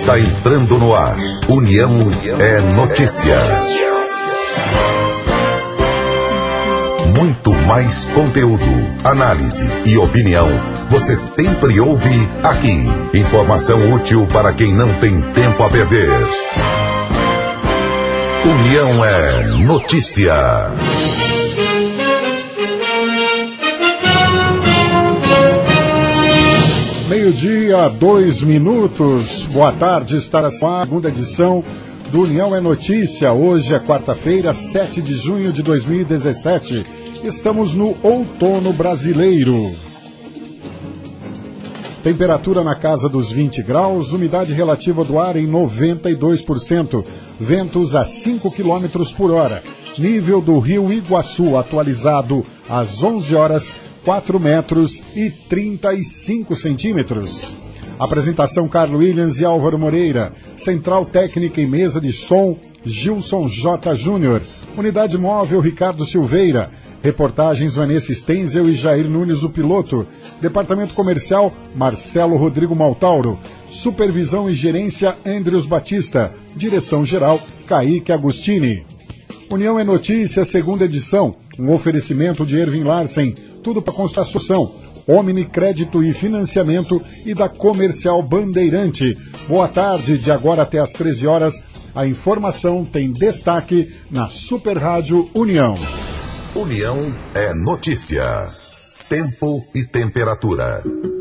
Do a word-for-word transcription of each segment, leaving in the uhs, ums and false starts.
está entrando no ar. União é notícia. Muito mais conteúdo, análise e opinião. Você sempre ouve aqui. Informação útil para quem não tem tempo a perder. União é notícia. Meio-dia, dois minutos. Boa tarde, está na segunda edição do União é Notícia. Hoje é quarta-feira, sete de junho de dois mil e dezessete. Estamos no outono brasileiro. Temperatura na casa dos vinte graus, umidade relativa do ar em noventa e dois por cento, ventos a cinco quilômetros por hora. Nível do Rio Iguaçu atualizado às onze horas, quatro metros e trinta e cinco centímetros. Apresentação Carlos Williams e Álvaro Moreira. Central técnica e mesa de som Gilson J. Júnior. Unidade móvel Ricardo Silveira. Reportagens Vanessa Stenzel e Jair Nunes, o piloto. Departamento comercial Marcelo Rodrigo Maltauro. Supervisão e gerência Andrews Batista. Direção geral Kaique Agostini. União é Notícia, segunda edição. Um oferecimento de Erwin Larsen. Tudo para construção. Omni Crédito e Financiamento e da Comercial Bandeirante. Boa tarde, de agora até às treze horas. A informação tem destaque na Super Rádio União. União é notícia. Tempo e temperatura.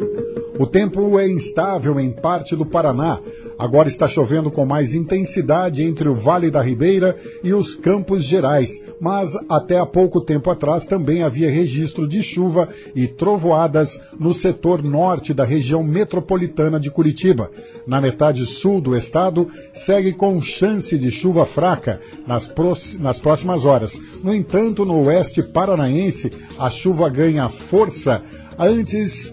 O tempo é instável em parte do Paraná. Agora está chovendo com mais intensidade entre o Vale da Ribeira e os Campos Gerais, mas até há pouco tempo atrás também havia registro de chuva e trovoadas no setor norte da região metropolitana de Curitiba. Na metade sul do estado, segue com chance de chuva fraca nas, nas próximas horas. No entanto, no oeste paranaense, a chuva ganha força antes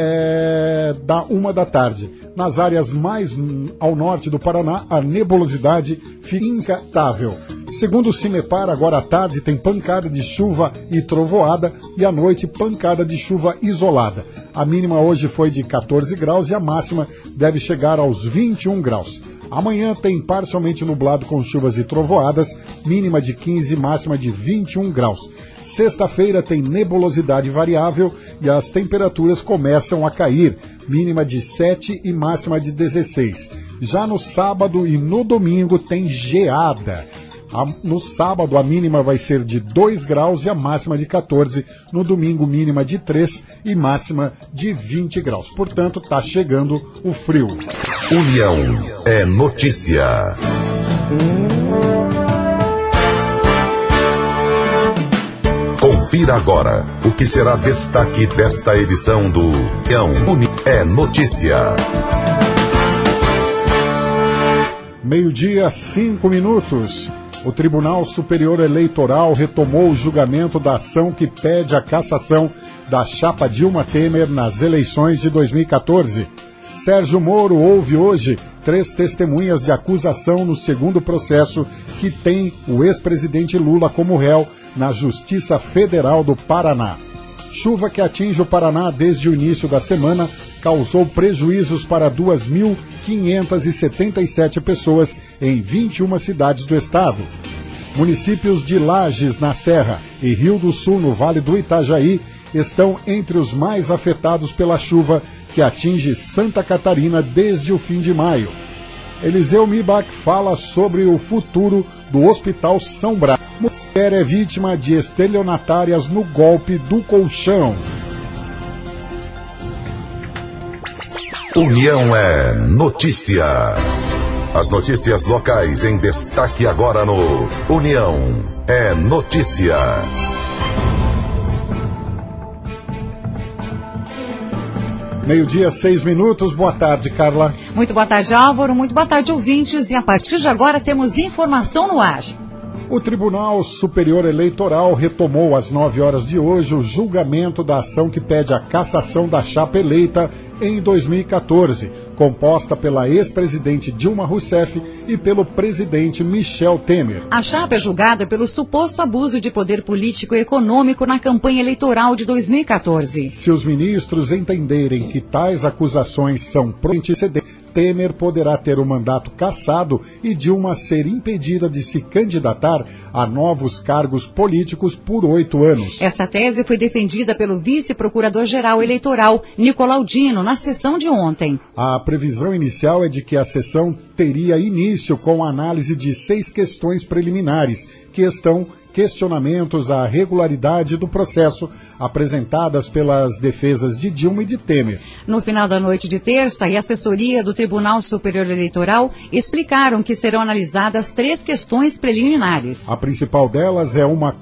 É, da uma da tarde. Nas áreas mais ao norte do Paraná, a nebulosidade fica instável. Segundo o CIMEPAR, agora à tarde tem pancada de chuva e trovoada e à noite pancada de chuva isolada. A mínima hoje foi de quatorze graus e a máxima deve chegar aos vinte e um graus. Amanhã tem parcialmente nublado com chuvas e trovoadas, mínima de quinze e máxima de vinte e um graus. Sexta-feira tem nebulosidade variável e as temperaturas começam a cair, mínima de sete e máxima de dezesseis. Já no sábado e no domingo tem geada. No sábado a mínima vai ser de dois graus e a máxima de quatorze. No domingo mínima de três e máxima de vinte graus. Portanto, está chegando o frio. União é notícia. Confira agora o que será destaque desta edição do União é Notícia. Meio-dia, cinco minutos. O Tribunal Superior Eleitoral retomou o julgamento da ação que pede a cassação da chapa Dilma Temer nas eleições de dois mil e quatorze. Sérgio Moro ouve hoje três testemunhas de acusação no segundo processo que tem o ex-presidente Lula como réu na Justiça Federal do Paraná. Chuva que atinge o Paraná desde o início da semana causou prejuízos para duas mil quinhentas e setenta e sete pessoas em vinte e uma cidades do estado. Municípios de Lages, na Serra, e Rio do Sul, no Vale do Itajaí, estão entre os mais afetados pela chuva que atinge Santa Catarina desde o fim de maio. Eliseu Mibach fala sobre o futuro do Hospital São Brás. Mulher é vítima de estelionatárias no golpe do colchão. União é notícia. As notícias locais em destaque agora no União é notícia. Meio-dia, seis minutos. Boa tarde, Carla. Muito boa tarde, Álvaro. Muito boa tarde, ouvintes. E a partir de agora temos informação no ar. O Tribunal Superior Eleitoral retomou às nove horas de hoje o julgamento da ação que pede a cassação da chapa eleita em dois mil e quatorze, composta pela ex-presidente Dilma Rousseff e pelo presidente Michel Temer. A chapa é julgada pelo suposto abuso de poder político e econômico na campanha eleitoral de dois mil e quatorze. Se os ministros entenderem que tais acusações são antecedentes, Temer poderá ter o mandato cassado e Dilma ser impedida de se candidatar a novos cargos políticos por oito anos. Essa tese foi defendida pelo vice-procurador-geral eleitoral, Nicolau Dino, na sessão de ontem. A previsão inicial é de que a sessão teria início com a análise de seis questões preliminares, que estão questionamentos à regularidade do processo apresentadas pelas defesas de Dilma e de Temer. No final da noite de terça, a assessoria do Tribunal Superior Eleitoral explicaram que serão analisadas três questões preliminares. A principal delas é uma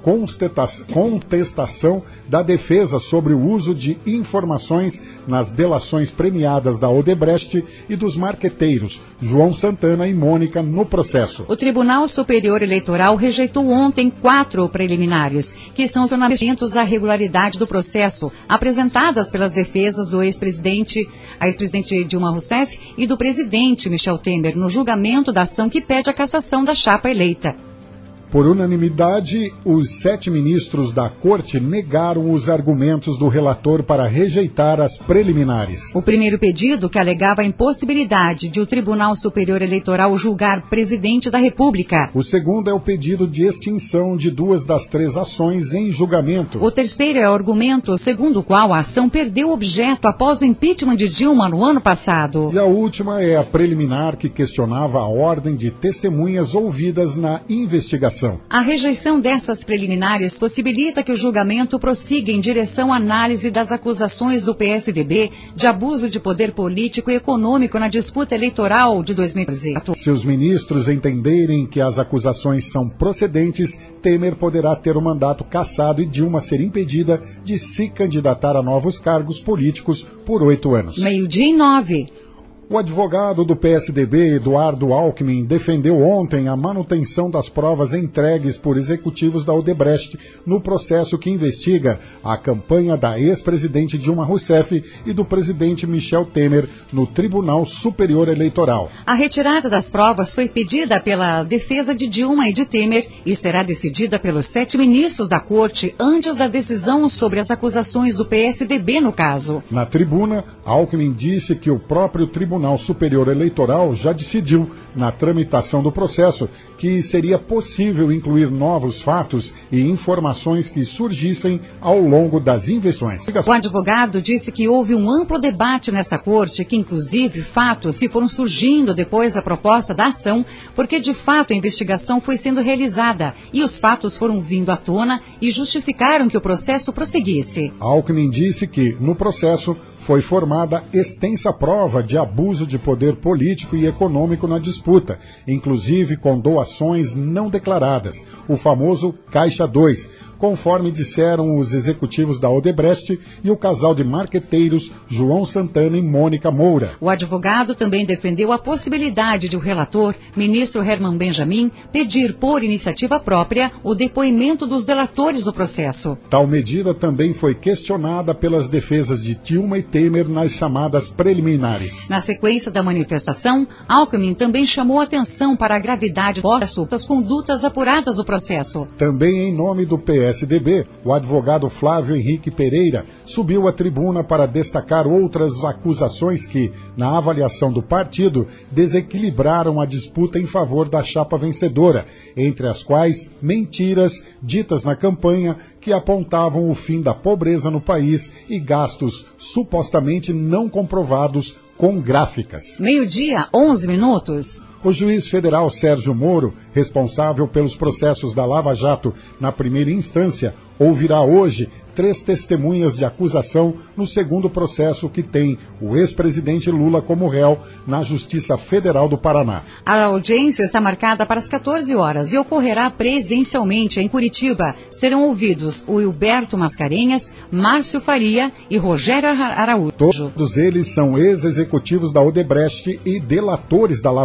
contestação da defesa sobre o uso de informações nas delações premiadas da Odebrecht e dos marqueteiros João Santana e Mônica no processo. O Tribunal Superior Eleitoral rejeitou ontem quatro Quatro preliminares, que são os questionamentos à regularidade do processo, apresentadas pelas defesas do ex-presidente, a ex-presidente Dilma Rousseff e do presidente Michel Temer, no julgamento da ação que pede a cassação da chapa eleita. Por unanimidade, os sete ministros da Corte negaram os argumentos do relator para rejeitar as preliminares. O primeiro pedido, que alegava a impossibilidade de o Tribunal Superior Eleitoral julgar presidente da República. O segundo é o pedido de extinção de duas das três ações em julgamento. O terceiro é o argumento segundo o qual a ação perdeu objeto após o impeachment de Dilma no ano passado. E a última é a preliminar, que questionava a ordem de testemunhas ouvidas na investigação. A rejeição dessas preliminares possibilita que o julgamento prossiga em direção à análise das acusações do P S D B de abuso de poder político e econômico na disputa eleitoral de dois mil e quatorze. Se os ministros entenderem que as acusações são procedentes, Temer poderá ter o mandato cassado e Dilma ser impedida de se candidatar a novos cargos políticos por oito anos. Meio-dia e nove. O advogado do P S D B, Eduardo Alckmin, defendeu ontem a manutenção das provas entregues por executivos da Odebrecht no processo que investiga a campanha da ex-presidente Dilma Rousseff e do presidente Michel Temer no Tribunal Superior Eleitoral. A retirada das provas foi pedida pela defesa de Dilma e de Temer e será decidida pelos sete ministros da Corte antes da decisão sobre as acusações do P S D B no caso. Na tribuna, Alckmin disse que o próprio Tribunal O Tribunal Superior Eleitoral já decidiu, na tramitação do processo, que seria possível incluir novos fatos e informações que surgissem ao longo das investigações. O advogado disse que houve um amplo debate nessa corte, que inclusive fatos que foram surgindo depois da proposta da ação, porque de fato a investigação foi sendo realizada e os fatos foram vindo à tona e justificaram que o processo prosseguisse. Alckmin disse que, no processo, foi formada extensa prova de abuso de poder político e econômico na disputa, inclusive com doações não declaradas, o famoso Caixa dois, conforme disseram os executivos da Odebrecht e o casal de marqueteiros João Santana e Mônica Moura. O advogado também defendeu a possibilidade de o relator, ministro Herman Benjamin, pedir por iniciativa própria o depoimento dos delatores do processo. Tal medida também foi questionada pelas defesas de Dilma e Temer nas chamadas preliminares. Na sequência da manifestação, Alckmin também chamou atenção para a gravidade das condutas apuradas do processo. Também em nome do P S D B, o advogado Flávio Henrique Pereira subiu à tribuna para destacar outras acusações que, na avaliação do partido, desequilibraram a disputa em favor da chapa vencedora, entre as quais mentiras ditas na campanha que apontavam o fim da pobreza no país e gastos supostamente não comprovados com gráficas. Meio-dia, onze minutos. O juiz federal Sérgio Moro, responsável pelos processos da Lava Jato na primeira instância, ouvirá hoje três testemunhas de acusação no segundo processo que tem o ex-presidente Lula como réu na Justiça Federal do Paraná. A audiência está marcada para as quatorze horas e ocorrerá presencialmente em Curitiba. Serão ouvidos o Hilberto Mascarenhas, Márcio Faria e Rogério Araújo. Todos eles são ex-executivos da Odebrecht e delatores da Lava Jato.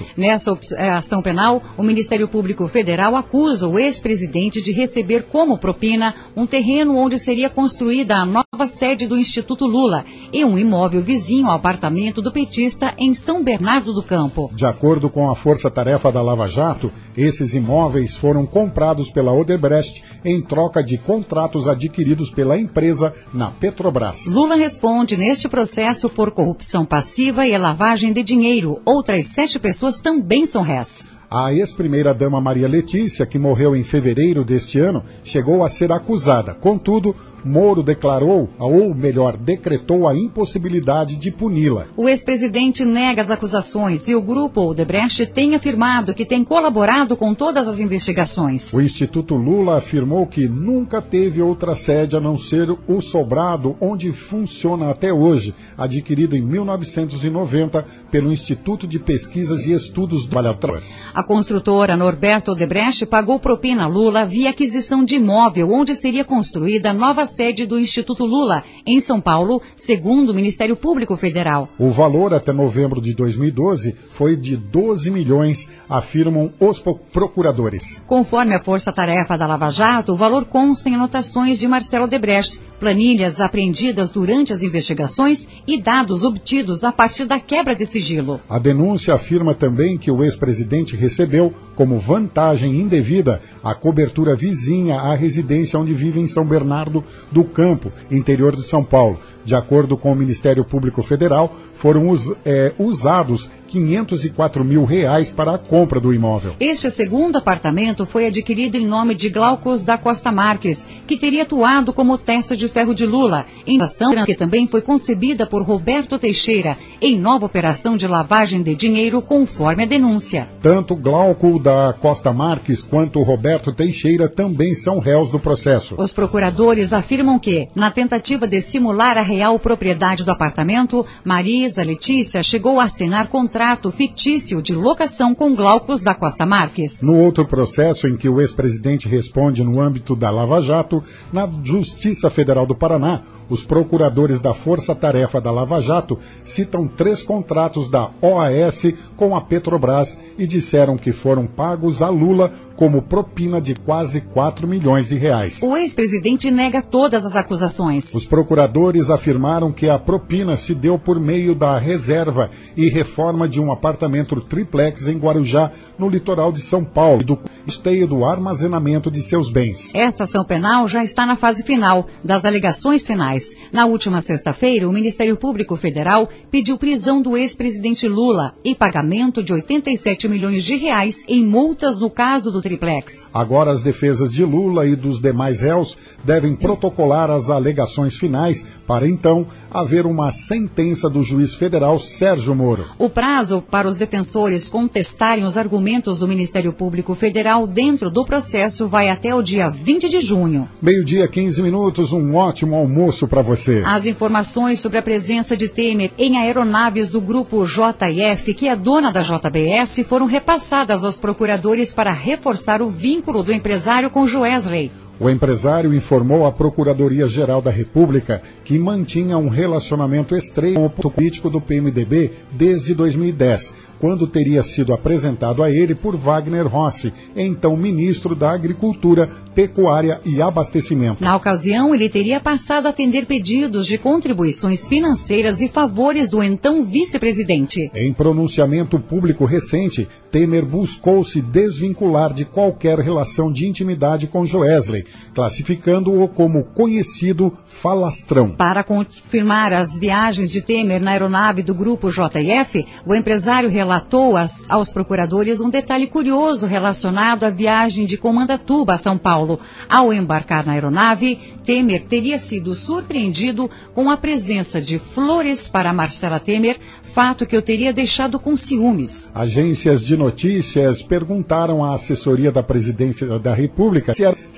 Jato. Nessa ação penal, o Ministério Público Federal acusa o ex-presidente de receber como propina um terreno onde seria construída a nova sede do Instituto Lula e um imóvel vizinho ao apartamento do petista em São Bernardo do Campo. De acordo com a força-tarefa da Lava Jato, esses imóveis foram comprados pela Odebrecht em troca de contratos adquiridos pela empresa na Petrobras. Lula responde neste processo por corrupção passiva e lavagem de dinheiro. Outras sete pessoas também são réis. A ex-primeira-dama Maria Letícia, que morreu em fevereiro deste ano, chegou a ser acusada. Contudo, Moro declarou, ou melhor, decretou a impossibilidade de puni-la. O ex-presidente nega as acusações e o grupo Odebrecht tem afirmado que tem colaborado com todas as investigações. O Instituto Lula afirmou que nunca teve outra sede a não ser o sobrado onde funciona até hoje, adquirido em mil novecentos e noventa pelo Instituto de Pesquisas e Estudos do Valhautran. A construtora Norberto Odebrecht pagou propina a Lula via aquisição de imóvel onde seria construída a nova sede do Instituto Lula, em São Paulo, segundo o Ministério Público Federal. O valor até novembro de dois mil e doze foi de doze milhões, afirmam os procuradores. Conforme a força-tarefa da Lava Jato, o valor consta em anotações de Marcelo Odebrecht, planilhas apreendidas durante as investigações e dados obtidos a partir da quebra de sigilo. A denúncia afirma também que o ex-presidente recebeu, como vantagem indevida, a cobertura vizinha à residência onde vive em São Bernardo do Campo, interior de São Paulo. De acordo com o Ministério Público Federal, foram us, é, usados quinhentos e quatro mil reais para a compra do imóvel. Este segundo apartamento foi adquirido em nome de Glaucus da Costa Marques, que teria atuado como testa de ferro de Lula, em ação que também foi concebida por Roberto Teixeira, em nova operação de lavagem de dinheiro, conforme a denúncia. Tanto Glauco da Costa Marques quanto Roberto Teixeira também são réus do processo. Os procuradores afirmam que, na tentativa de simular a real propriedade do apartamento, Marisa Letícia chegou a assinar contrato fictício de locação com Glaucus da Costa Marques. No outro processo em que o ex-presidente responde no âmbito da Lava Jato, na Justiça Federal do Paraná, os procuradores da Força Tarefa da Lava Jato citam três contratos da O A S com a Petrobras e disseram que foram pagos a Lula como propina de quase quatro milhões de reais. O ex-presidente nega todas as acusações. Os procuradores afirmaram que a propina se deu por meio da reserva e reforma de um apartamento triplex em Guarujá, no litoral de São Paulo, e do custeio do armazenamento de seus bens. Esta ação penal já está na fase final das alegações finais. Na última sexta-feira, o Ministério Público Federal pediu prisão do ex-presidente Lula e pagamento de oitenta e sete milhões de reais em multas no caso do triplex. Agora as defesas de Lula e dos demais réus devem protocolar as alegações finais para então haver uma sentença do juiz federal Sérgio Moro. O prazo para os defensores contestarem os argumentos do Ministério Público Federal dentro do processo vai até o dia vinte de junho. Meio-dia, quinze minutos, um ótimo almoço para você. As informações sobre a presença de Temer em aeronaves do grupo J F, que é dona da J B S, foram repassadas aos procuradores para reforçar o vínculo do empresário com Joesley. O empresário informou à Procuradoria-Geral da República que mantinha um relacionamento estreito com o político do P M D B desde dois mil e dez, quando teria sido apresentado a ele por Wagner Rossi, então ministro da Agricultura, Pecuária e Abastecimento. Na ocasião, ele teria passado a atender pedidos de contribuições financeiras e favores do então vice-presidente. Em pronunciamento público recente, Temer buscou se desvincular de qualquer relação de intimidade com Joesley, classificando-o como conhecido falastrão. Para confirmar as viagens de Temer na aeronave do grupo J F, o empresário relatou as, aos procuradores um detalhe curioso relacionado à viagem de Comandatuba a São Paulo. Ao embarcar na aeronave, Temer teria sido surpreendido com a presença de flores para Marcela Temer, fato que eu teria deixado com ciúmes. Agências de notícias perguntaram à assessoria da Presidência da República se era verdadeiro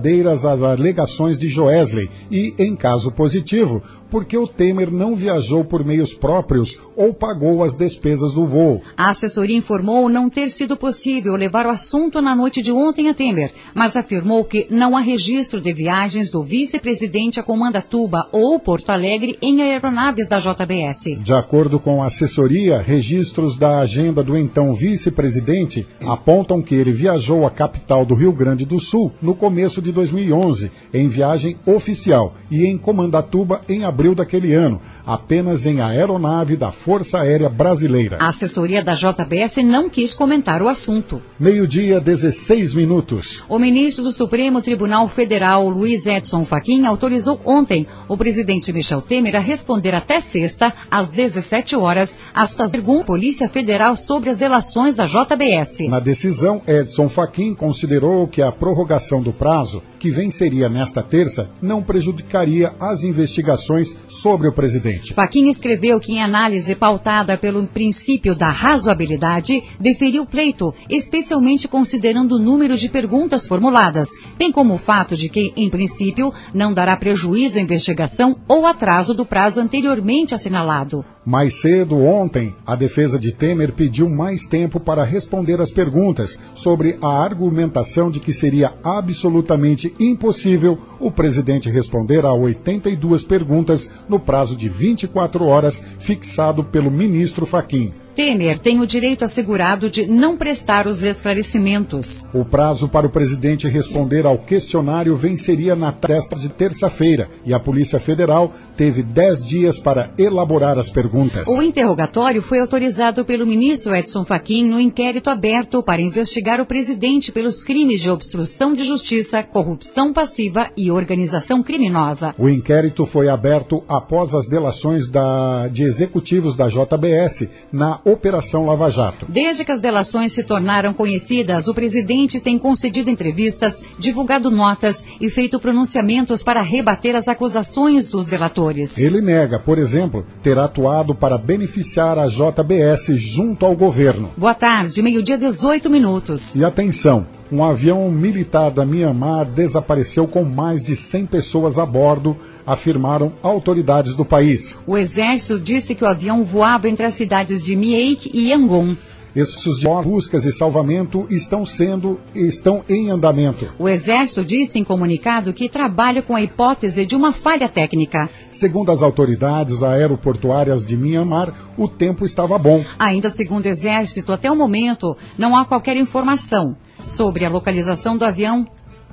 verdadeiras as alegações de Joesley e, em caso positivo, porque o Temer não viajou por meios próprios ou pagou as despesas do voo. A assessoria informou não ter sido possível levar o assunto na noite de ontem a Temer, mas afirmou que não há registro de viagens do vice-presidente a Comandatuba ou Porto Alegre em aeronaves da J B S. De acordo com a assessoria, registros da agenda do então vice-presidente apontam que ele viajou à capital do Rio Grande do Sul no começo de dois mil e onze, em viagem oficial, e em Comandatuba em abril daquele ano, apenas em aeronave da Força Aérea Brasileira. A assessoria da J B S não quis comentar o assunto. Meio-dia, dezesseis minutos. O ministro do Supremo Tribunal Federal, Luiz Edson Fachin, autorizou ontem o presidente Michel Temer a responder até sexta, às dezessete horas, às perguntas da Polícia Federal sobre as delações da J B S. Na decisão, Edson Fachin considerou que a prorrogação do prazo, que venceria nesta terça, não prejudicaria as investigações sobre o presidente. Fachin escreveu que, em análise pautada pelo princípio da razoabilidade, deferiu o pleito, especialmente considerando o número de perguntas formuladas, bem como o fato de que, em princípio, não dará prejuízo à investigação ou atraso do prazo anteriormente assinalado. Mais cedo, ontem, a defesa de Temer pediu mais tempo para responder às perguntas sobre a argumentação de que seria absolutamente impossível o presidente responder a oitenta e duas perguntas no prazo de vinte e quatro horas fixado pelo ministro Fachin. Temer tem o direito assegurado de não prestar os esclarecimentos. O prazo para o presidente responder ao questionário venceria na testa de terça-feira e a Polícia Federal teve dez dias para elaborar as perguntas. O interrogatório foi autorizado pelo ministro Edson Fachin no inquérito aberto para investigar o presidente pelos crimes de obstrução de justiça, corrupção passiva e organização criminosa. O inquérito foi aberto após as delações da, de executivos da J B S na Operação Lava Jato. Desde que as delações se tornaram conhecidas, o presidente tem concedido entrevistas, divulgado notas e feito pronunciamentos para rebater as acusações dos delatores. Ele nega, por exemplo, ter atuado para beneficiar a J B S junto ao governo. Boa tarde, meio-dia, dezoito minutos. E atenção, um avião militar da Mianmar desapareceu com mais de cem pessoas a bordo, afirmaram autoridades do país. O exército disse que o avião voava entre as cidades de Miek e Yangon. Esses buscas e salvamento estão sendo estão em andamento. O Exército disse em comunicado que trabalha com a hipótese de uma falha técnica. Segundo as autoridades aeroportuárias de Mianmar, o tempo estava bom. Ainda segundo o Exército, até o momento, não há qualquer informação sobre a localização do avião.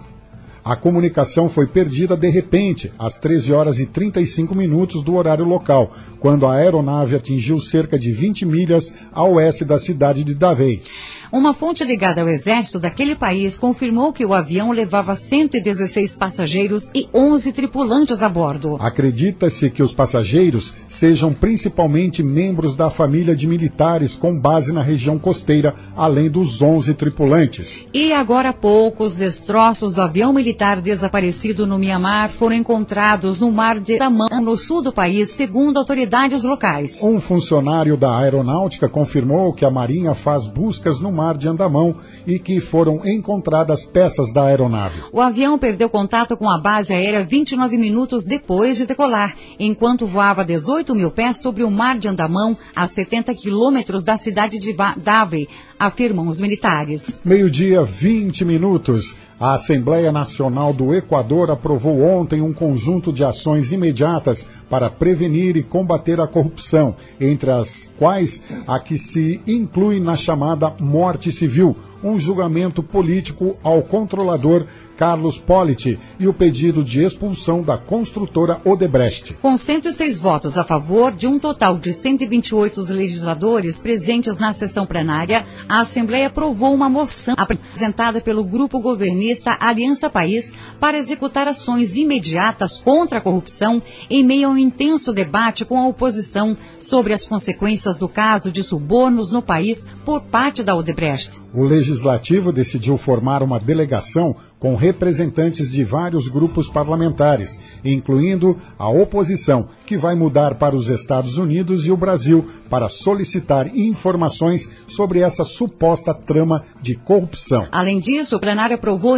A comunicação foi perdida de repente, às treze horas e trinta e cinco minutos do horário local, quando a aeronave atingiu cerca de vinte milhas a oeste da cidade de Davei. Uma fonte ligada ao exército daquele país confirmou que o avião levava cento e dezesseis passageiros e onze tripulantes a bordo. Acredita-se que os passageiros sejam principalmente membros da família de militares com base na região costeira, além dos onze tripulantes. E agora há pouco, os destroços do avião militar desaparecido no Mianmar foram encontrados no mar de Andaman, no sul do país, segundo autoridades locais. Um funcionário da aeronáutica confirmou que a Marinha faz buscas no mar de Andamão e que foram encontradas peças da aeronave. O avião perdeu contato com a base aérea vinte e nove minutos depois de decolar, enquanto voava dezoito mil pés sobre o mar de Andamão, a setenta quilômetros da cidade de Davei, afirmam os militares. Meio-dia, vinte minutos. A Assembleia Nacional do Equador aprovou ontem um conjunto de ações imediatas para prevenir e combater a corrupção, entre as quais a que se inclui na chamada morte civil, um julgamento político ao controlador Carlos Politi e o pedido de expulsão da construtora Odebrecht. Com cento e seis votos a favor, de um total de cento e vinte e oito legisladores presentes na sessão plenária, a Assembleia aprovou uma moção apresentada pelo grupo governista Aliança País para executar ações imediatas contra a corrupção em meio a um intenso debate com a oposição sobre as consequências do caso de subornos no país por parte da Odebrecht. O Legislativo decidiu formar uma delegação com representantes de vários grupos parlamentares, incluindo a oposição, que vai mudar para os Estados Unidos e o Brasil para solicitar informações sobre essa suposta trama de corrupção. Além disso, o plenário aprovou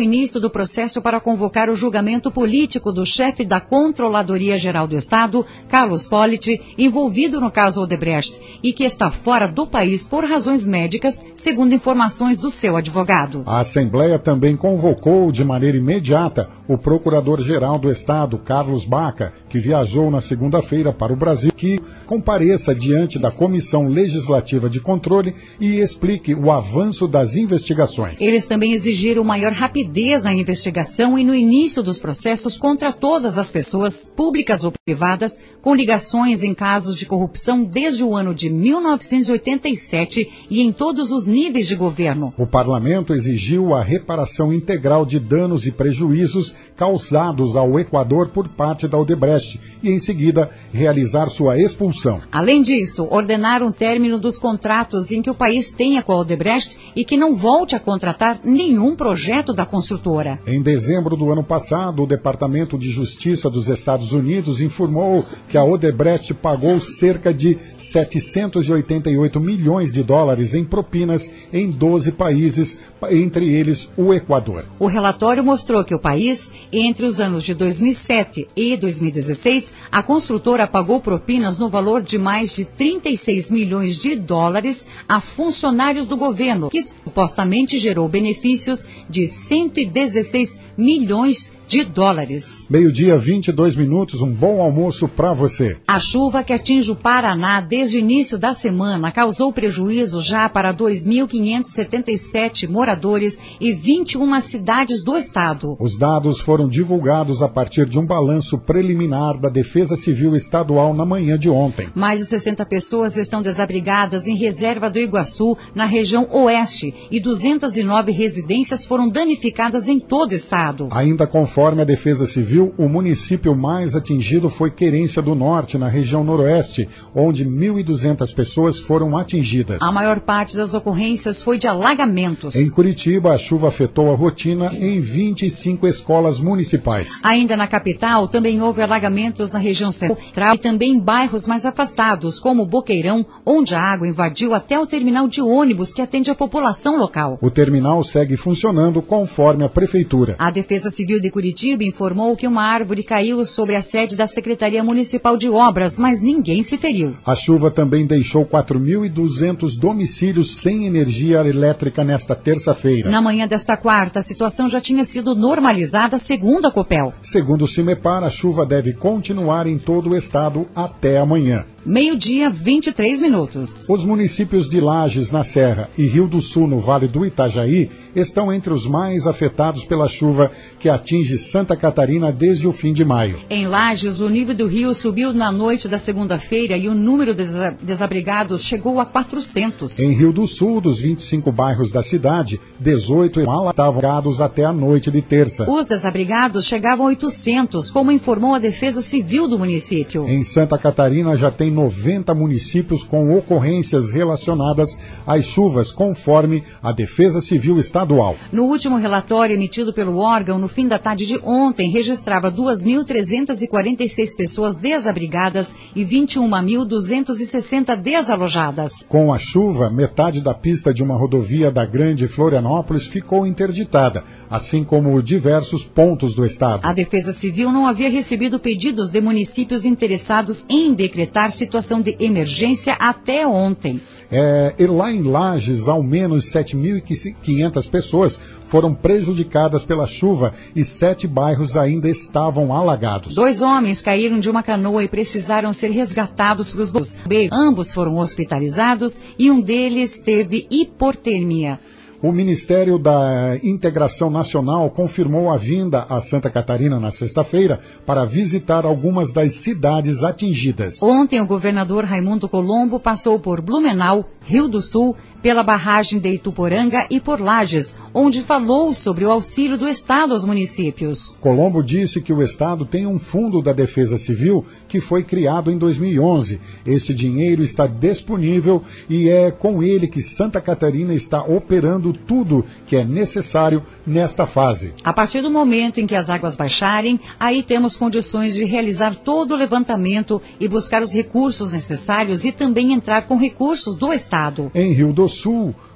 início do processo para convocar o julgamento político do chefe da Controladoria Geral do Estado, Carlos Politi, envolvido no caso Odebrecht, e que está fora do país por razões médicas, segundo informações do seu advogado. A Assembleia também convocou de maneira imediata o Procurador-Geral do Estado, Carlos Baca, que viajou na segunda-feira para o Brasil, que compareça diante da Comissão Legislativa de Controle e explique o avanço das investigações. Eles também exigiram maior rapidez na investigação e no início dos processos contra todas as pessoas, públicas ou privadas, com ligações em casos de corrupção desde o ano de mil novecentos e oitenta e sete e em todos os níveis de governo. O parlamento exigiu a reparação integral de danos e prejuízos causados ao Equador por parte da Odebrecht e, em seguida, realizar sua expulsão. Além disso, ordenaram o término dos contratos em que o país tenha com a Odebrecht e que não volte a contratar nenhum projeto da construtora. Em dezembro do ano passado, o Departamento de Justiça dos Estados Unidos informou que a Odebrecht pagou cerca de setecentos e oitenta e oito milhões de dólares em propinas em doze países, entre eles o Equador. O relatório mostrou que o país, entre os anos de dois mil e sete e dois mil e dezesseis, a construtora pagou propinas no valor de mais de trinta e seis milhões de dólares a funcionários do governo, que supostamente gerou benefícios de cento e dezesseis milhões de dólares. Meio-dia, vinte e dois minutos, um bom almoço para você. A chuva que atinge o Paraná desde o início da semana causou prejuízo já para dois mil quinhentos e setenta e sete moradores e vinte e uma cidades do estado. Os dados foram divulgados a partir de um balanço preliminar da Defesa Civil Estadual na manhã de ontem. Mais de sessenta pessoas estão desabrigadas em Reserva do Iguaçu, na região oeste, e duzentas e nove residências foram danificadas em todo o estado. Ainda conforme Conforme a Defesa Civil, o município mais atingido foi Querência do Norte, na região noroeste, onde mil e duzentas pessoas foram atingidas. A maior parte das ocorrências foi de alagamentos. Em Curitiba, a chuva afetou a rotina em vinte e cinco escolas municipais. Ainda na capital, também houve alagamentos na região central e também em bairros mais afastados, como Boqueirão, onde a água invadiu até o terminal de ônibus que atende a população local. O terminal segue funcionando conforme a prefeitura. A Defesa Civil de Curitiba Curitiba informou que uma árvore caiu sobre a sede da Secretaria Municipal de Obras, mas ninguém se feriu. A chuva também deixou quatro mil e duzentos domicílios sem energia elétrica nesta terça-feira. Na manhã desta quarta, a situação já tinha sido normalizada, segundo a Copel. Segundo o Cimepar, a chuva deve continuar em todo o estado até amanhã. Meio-dia, vinte e três minutos. Os municípios de Lages, na Serra, e Rio do Sul, no Vale do Itajaí, estão entre os mais afetados pela chuva que atinge Santa Catarina desde o fim de maio. Em Lages, o nível do rio subiu na noite da segunda-feira e o número de desabrigados chegou a quatrocentos. Em Rio do Sul, dos vinte e cinco bairros da cidade, dezoito estavam alagados até a noite de terça. Os desabrigados chegavam a oitocentos, como informou a Defesa Civil do município. Em Santa Catarina, já tem noventa municípios com ocorrências relacionadas às chuvas, conforme a Defesa Civil Estadual. No último relatório emitido pelo órgão, no fim da tarde de ontem, registrava duas mil trezentas e quarenta e seis pessoas desabrigadas e vinte e uma mil duzentas e sessenta desalojadas. Com a chuva, metade da pista de uma rodovia da Grande Florianópolis ficou interditada, assim como diversos pontos do estado. A Defesa Civil não havia recebido pedidos de municípios interessados em decretar situação de emergência até ontem. É, e lá em Lages, ao menos sete mil e quinhentas pessoas foram prejudicadas pela chuva e sete bairros ainda estavam alagados. Dois homens caíram de uma canoa e precisaram ser resgatados para os bombeiros. Ambos foram hospitalizados e um deles teve hipotermia. O Ministério da Integração Nacional confirmou a vinda a Santa Catarina na sexta-feira para visitar algumas das cidades atingidas. Ontem, o governador Raimundo Colombo passou por Blumenau, Rio do Sul, pela barragem de Ituporanga e por Lages, onde falou sobre o auxílio do Estado aos municípios. Colombo disse que o Estado tem um fundo da Defesa Civil que foi criado em dois mil e onze. Esse dinheiro está disponível e é com ele que Santa Catarina está operando tudo que é necessário nesta fase. A partir do momento em que as águas baixarem, aí temos condições de realizar todo o levantamento e buscar os recursos necessários e também entrar com recursos do Estado. Em Rio do Sul,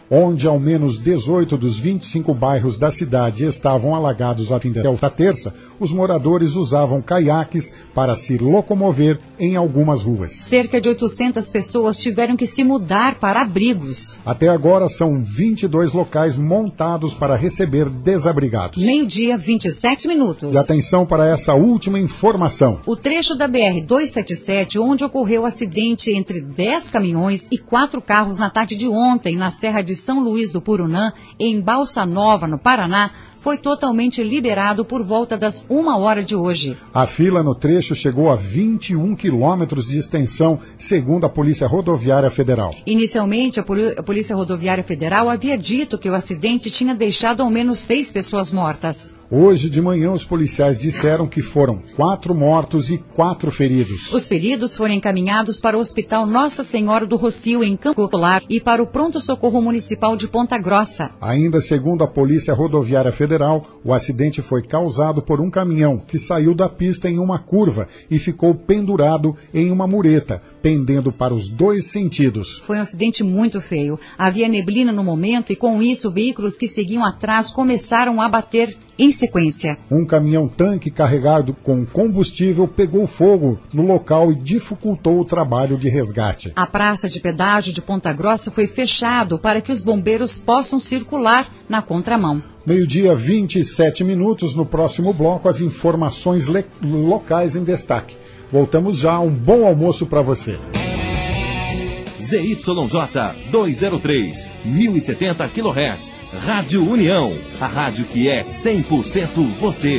onde ao menos dezoito dos vinte e cinco bairros da cidade estavam alagados a fim da terça, os moradores usavam caiaques para se locomover em algumas ruas. Cerca de oitocentas pessoas tiveram que se mudar para abrigos. Até agora são vinte e dois locais montados para receber desabrigados. Meio-dia, vinte e sete minutos. E atenção para essa última informação. O trecho da B R duzentos e setenta e sete, onde ocorreu o acidente entre dez caminhões e quatro carros na tarde de ontem, na Serra de São Luís do Purunã, em Balsa Nova, no Paraná, foi totalmente liberado por volta das uma hora de hoje. A fila no trecho chegou a vinte e um quilômetros de extensão, segundo a Polícia Rodoviária Federal. Inicialmente, a, Poli- a Polícia Rodoviária Federal havia dito que o acidente tinha deixado ao menos seis pessoas mortas. Hoje de manhã, os policiais disseram que foram quatro mortos e quatro feridos. Os feridos foram encaminhados para o Hospital Nossa Senhora do Rocio, em Campo Popular, e para o Pronto-Socorro Municipal de Ponta Grossa. Ainda segundo a Polícia Rodoviária Federal, o acidente foi causado por um caminhão que saiu da pista em uma curva e ficou pendurado em uma mureta, pendendo para os dois sentidos. Foi um acidente muito feio. Havia neblina no momento e, com isso, veículos que seguiam atrás começaram a bater em sequência. Um caminhão-tanque carregado com combustível pegou fogo no local e dificultou o trabalho de resgate. A praça de pedágio de Ponta Grossa foi fechado para que os bombeiros possam circular na contramão. Meio-dia, vinte e sete minutos. No próximo bloco, as informações le- locais em destaque. Voltamos já. Um bom almoço para você. Z Y J duzentos e três, mil e setenta quilohertz. Rádio União, a rádio que é cem por cento você.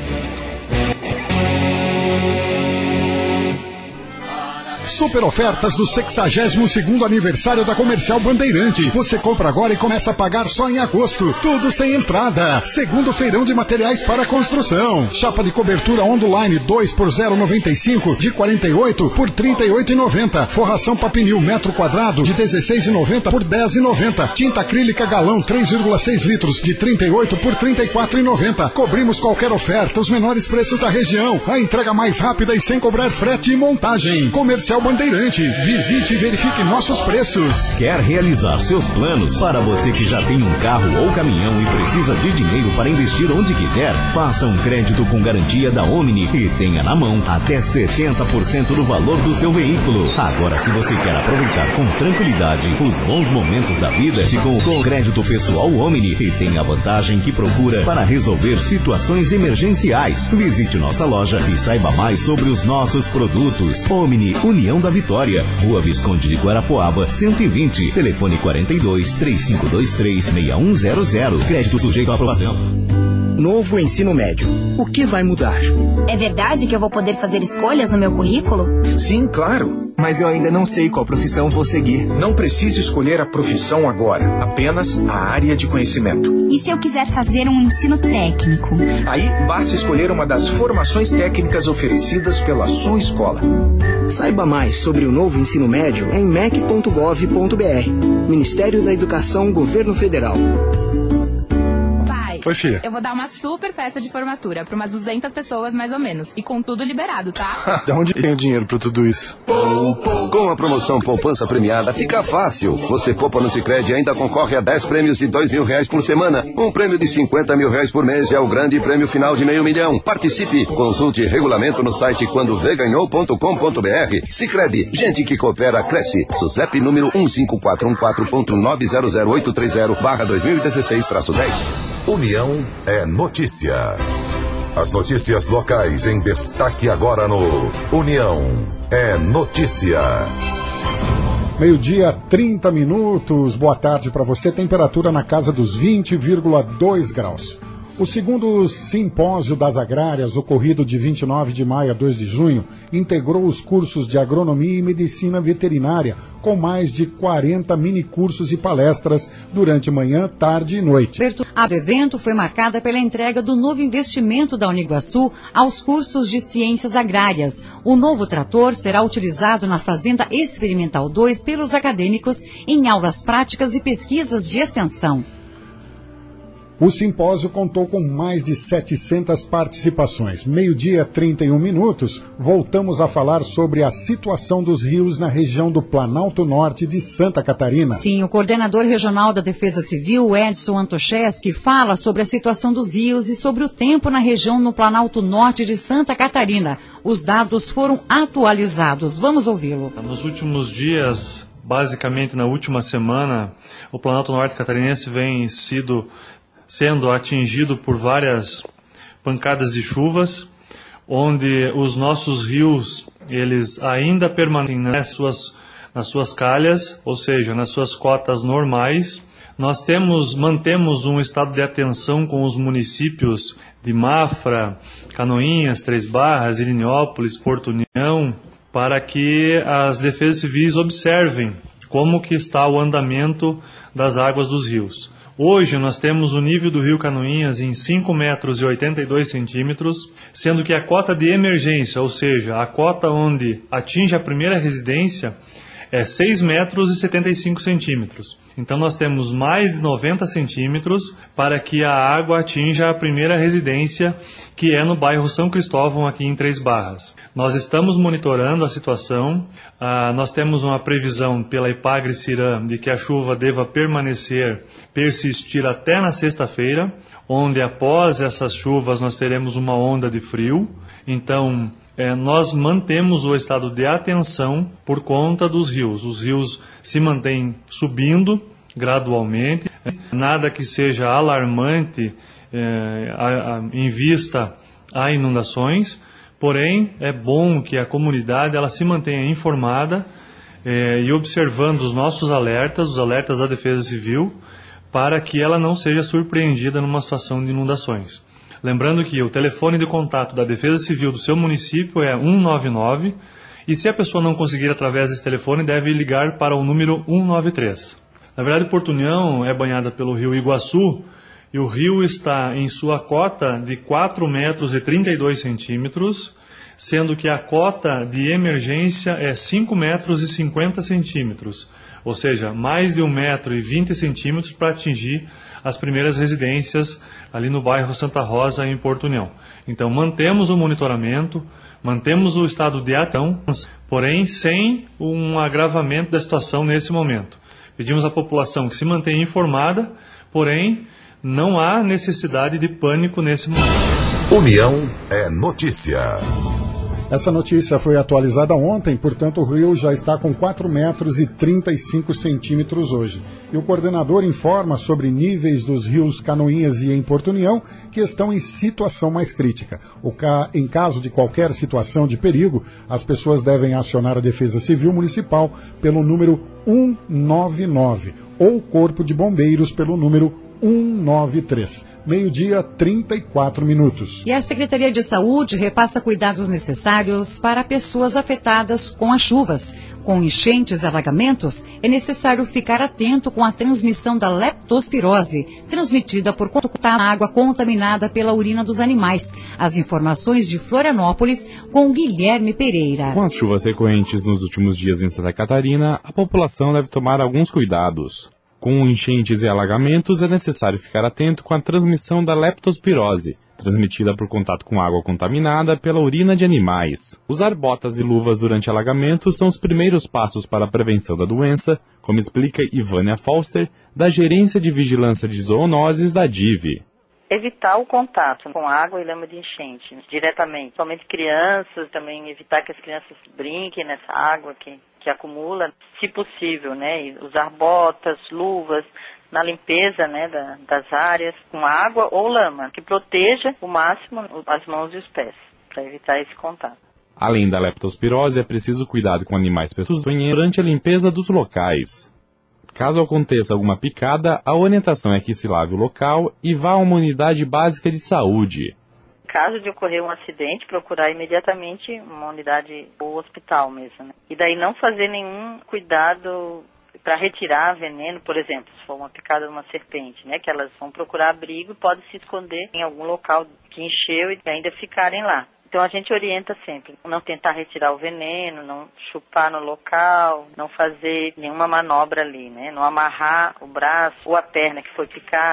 Super ofertas do sexagésimo segundo aniversário da Comercial Bandeirante. Você compra agora e começa a pagar só em agosto. Tudo sem entrada. Segundo feirão de materiais para construção. Chapa de cobertura Onduline dois por zero vírgula noventa e cinco de quarenta e oito por trinta e oito reais e noventa centavos. Forração papinil metro quadrado de dezesseis reais e noventa centavos por dez reais e noventa centavos. Tinta acrílica galão três vírgula seis litros de trinta e oito por trinta e quatro reais e noventa centavos. Cobrimos qualquer oferta, os menores preços da região. A entrega mais rápida e sem cobrar frete e montagem. Comercial Bandeirante. Visite e verifique nossos preços. Quer realizar seus planos? Para você que já tem um carro ou caminhão e precisa de dinheiro para investir onde quiser, faça um crédito com garantia da Omni e tenha na mão até setenta por cento do valor do seu veículo. Agora, se você quer aproveitar com tranquilidade os bons momentos da vida, ficou com o crédito pessoal Omni e tem a vantagem que procura para resolver situações emergenciais. Visite nossa loja e saiba mais sobre os nossos produtos. Omni União da Vitória, Rua Visconde de Guarapuava, cento e vinte, telefone quarenta e dois, três cinco dois três, seis um zero zero, crédito sujeito à aprovação. Novo ensino médio. O que vai mudar? É verdade que eu vou poder fazer escolhas no meu currículo? Sim, claro. Mas eu ainda não sei qual profissão vou seguir. Não precisa escolher a profissão agora, apenas a área de conhecimento. E se eu quiser fazer um ensino técnico? Aí basta escolher uma das formações técnicas oferecidas pela sua escola. Saiba mais sobre o novo ensino médio em m e c ponto gov ponto b r. Ministério da Educação, Governo Federal. Oi, filha. Eu vou dar uma super festa de formatura para umas duzentas pessoas, mais ou menos. E com tudo liberado, tá? De onde tem o dinheiro pra tudo isso? Com a promoção Poupança Premiada, fica fácil. Você poupa no Sicredi e ainda concorre a dez prêmios de dois mil reais por semana. Um prêmio de cinquenta mil reais por mês é o grande prêmio final de meio milhão. Participe. Consulte regulamento no site quando vê ganhou ponto com ponto b r. Sicredi. Gente que coopera, cresce. SUSEP número um cinco quatro um quatro ponto nove zero zero oito três zero barra dois mil e dezesseis traço dez. União é notícia. As notícias locais em destaque agora no União é notícia. Meio-dia, trinta minutos. Boa tarde para você. Temperatura na casa dos vinte vírgula dois graus. O segundo simpósio das agrárias, ocorrido de vinte e nove de maio a dois de junho, integrou os cursos de agronomia e medicina veterinária, com mais de quarenta minicursos e palestras durante manhã, tarde e noite. A do evento foi marcada pela entrega do novo investimento da Uniguaçu aos cursos de ciências agrárias. O novo trator será utilizado na Fazenda Experimental dois pelos acadêmicos em aulas práticas e pesquisas de extensão. O simpósio contou com mais de setecentas participações. Meio-dia, trinta e um minutos, voltamos a falar sobre a situação dos rios na região do Planalto Norte de Santa Catarina. Sim, o coordenador regional da Defesa Civil, Edson Antocheski, fala sobre a situação dos rios e sobre o tempo na região no Planalto Norte de Santa Catarina. Os dados foram atualizados. Vamos ouvi-lo. Nos últimos dias, basicamente na última semana, o Planalto Norte catarinense vem sido, sendo atingido por várias pancadas de chuvas, onde os nossos rios, eles ainda permanecem nas suas, nas suas calhas, ou seja, nas suas cotas normais. Nós temos, mantemos um estado de atenção com os municípios de Mafra, Canoinhas, Três Barras, Iliniópolis, Porto União, para que as defesas civis observem como que está o andamento das águas dos rios. Hoje nós temos o nível do rio Canoinhas em cinco metros e oitenta e dois centímetros, sendo que a cota de emergência, ou seja, a cota onde atinge a primeira residência, é seis metros e setenta e cinco centímetros. Então nós temos mais de noventa centímetros para que a água atinja a primeira residência, que é no bairro São Cristóvão, aqui em Três Barras. Nós estamos monitorando a situação, ah, nós temos uma previsão pela Ipagre-Cirã de que a chuva deva permanecer, persistir até na sexta-feira, onde após essas chuvas nós teremos uma onda de frio. Então, É, nós mantemos o estado de atenção por conta dos rios. Os rios se mantêm subindo gradualmente, nada que seja alarmante é, a, a, em vista a inundações, porém é bom que a comunidade ela se mantenha informada é, e observando os nossos alertas, os alertas da Defesa Civil, para que ela não seja surpreendida numa situação de inundações. Lembrando que o telefone de contato da Defesa Civil do seu município é um nove nove e se a pessoa não conseguir através desse telefone, deve ligar para o número um nove três. Na verdade, Porto União é banhada pelo rio Iguaçu e o rio está em sua cota de quatro metros e trinta e dois centímetros, sendo que a cota de emergência é cinco metros e cinquenta centímetros, ou seja, mais de um metro e vinte centímetros para atingir as primeiras residências ali no bairro Santa Rosa, em Porto União. Então, mantemos o monitoramento, mantemos o estado de atenção, porém, sem um agravamento da situação nesse momento. Pedimos à população que se mantenha informada, porém, não há necessidade de pânico nesse momento. União é notícia. Essa notícia foi atualizada ontem, portanto o rio já está com quatro metros e trinta e cinco centímetros hoje. E o coordenador informa sobre níveis dos rios Canoinhas e em Porto União que estão em situação mais crítica. O ca... Em caso de qualquer situação de perigo, as pessoas devem acionar a Defesa Civil Municipal pelo número um nove nove ou o Corpo de Bombeiros pelo número um nove três. Meio-dia, trinta e quatro minutos. E a Secretaria de Saúde repassa cuidados necessários para pessoas afetadas com as chuvas. Com enchentes e alagamentos, é necessário ficar atento com a transmissão da leptospirose, transmitida por contato água contaminada pela urina dos animais. As informações de Florianópolis com Guilherme Pereira. Com as chuvas frequentes nos últimos dias em Santa Catarina, a população deve tomar alguns cuidados. Com enchentes e alagamentos, é necessário ficar atento com a transmissão da leptospirose, transmitida por contato com água contaminada pela urina de animais. Usar botas e luvas durante alagamentos são os primeiros passos para a prevenção da doença, como explica Ivânia Foster, da Gerência de Vigilância de Zoonoses da D I V. Evitar o contato com água e lama de enchente, diretamente. Somente crianças, também evitar que as crianças brinquem nessa água que, que acumula, se possível, né? E usar botas, luvas, na limpeza, né, da, das áreas, com água ou lama, que proteja o máximo as mãos e os pés, para evitar esse contato. Além da leptospirose, é preciso cuidado com animais pessoas durante a limpeza dos locais. Caso aconteça alguma picada, a orientação é que se lave o local e vá a uma unidade básica de saúde. Caso de ocorrer um acidente, procurar imediatamente uma unidade ou hospital mesmo, né? E daí não fazer nenhum cuidado para retirar veneno, por exemplo, se for uma picada de uma serpente, né? Que elas vão procurar abrigo e podem se esconder em algum local que encheu e ainda ficarem lá. Então a gente orienta sempre, não tentar retirar o veneno, não chupar no local, não fazer nenhuma manobra ali, né? Não amarrar o braço ou a perna que foi picada,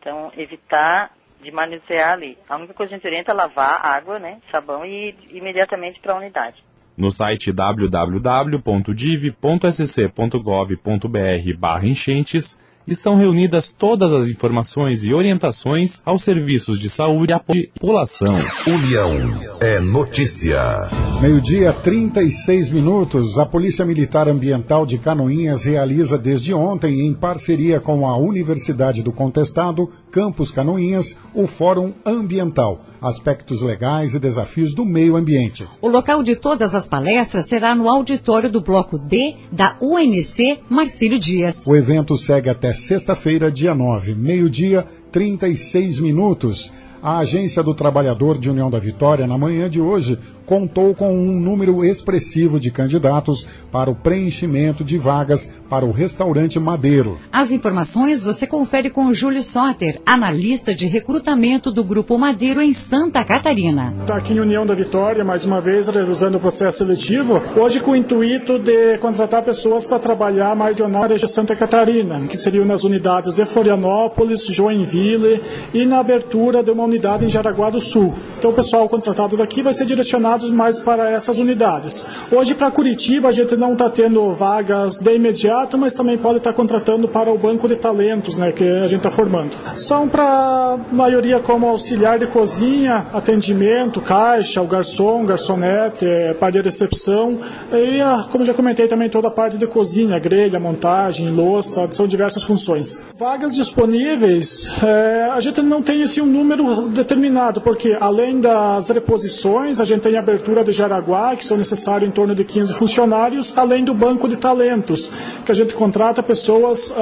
Então, evitar de manusear ali. A única coisa que a gente orienta é lavar água, né, sabão e ir imediatamente para a unidade. No site w w w ponto div ponto s c ponto gov ponto b r barra enchentes estão reunidas todas as informações e orientações aos serviços de saúde à população. União é notícia. Meio-dia, trinta e seis minutos. A Polícia Militar Ambiental de Canoinhas realiza desde ontem, em parceria com a Universidade do Contestado, Campus Canoinhas, o Fórum Ambiental, aspectos legais e desafios do meio ambiente. O local de todas as palestras será no auditório do Bloco D da U N C Marcílio Dias. O evento segue até sexta-feira, dia nove, meio-dia, trinta e seis minutos. A Agência do Trabalhador de União da Vitória, na manhã de hoje, contou com um número expressivo de candidatos para o preenchimento de vagas para o restaurante Madeiro. As informações você confere com o Júlio Soter, analista de recrutamento do Grupo Madeiro em Santa Catarina. Está aqui em União da Vitória, mais uma vez, realizando o processo seletivo, hoje com o intuito de contratar pessoas para trabalhar mais na área de Santa Catarina, que seriam nas unidades de Florianópolis, Joinville e na abertura de uma unidade em Jaraguá do Sul. Então o pessoal contratado daqui vai ser direcionado mais para essas unidades. Hoje para Curitiba a gente não está tendo vagas de imediato, mas também pode estar contratando para o banco de talentos, né, que a gente está formando. São para maioria como auxiliar de cozinha, atendimento, caixa, o garçom, garçonete, par de recepção e, como já comentei, também toda a parte de cozinha, grelha, montagem, louça, são diversas funções. Vagas disponíveis, é, a gente não tem assim, um número determinado, porque além das reposições, a gente tem a abertura de Jaraguá, que são necessários em torno de quinze funcionários, além do banco de talentos, que a gente contrata pessoas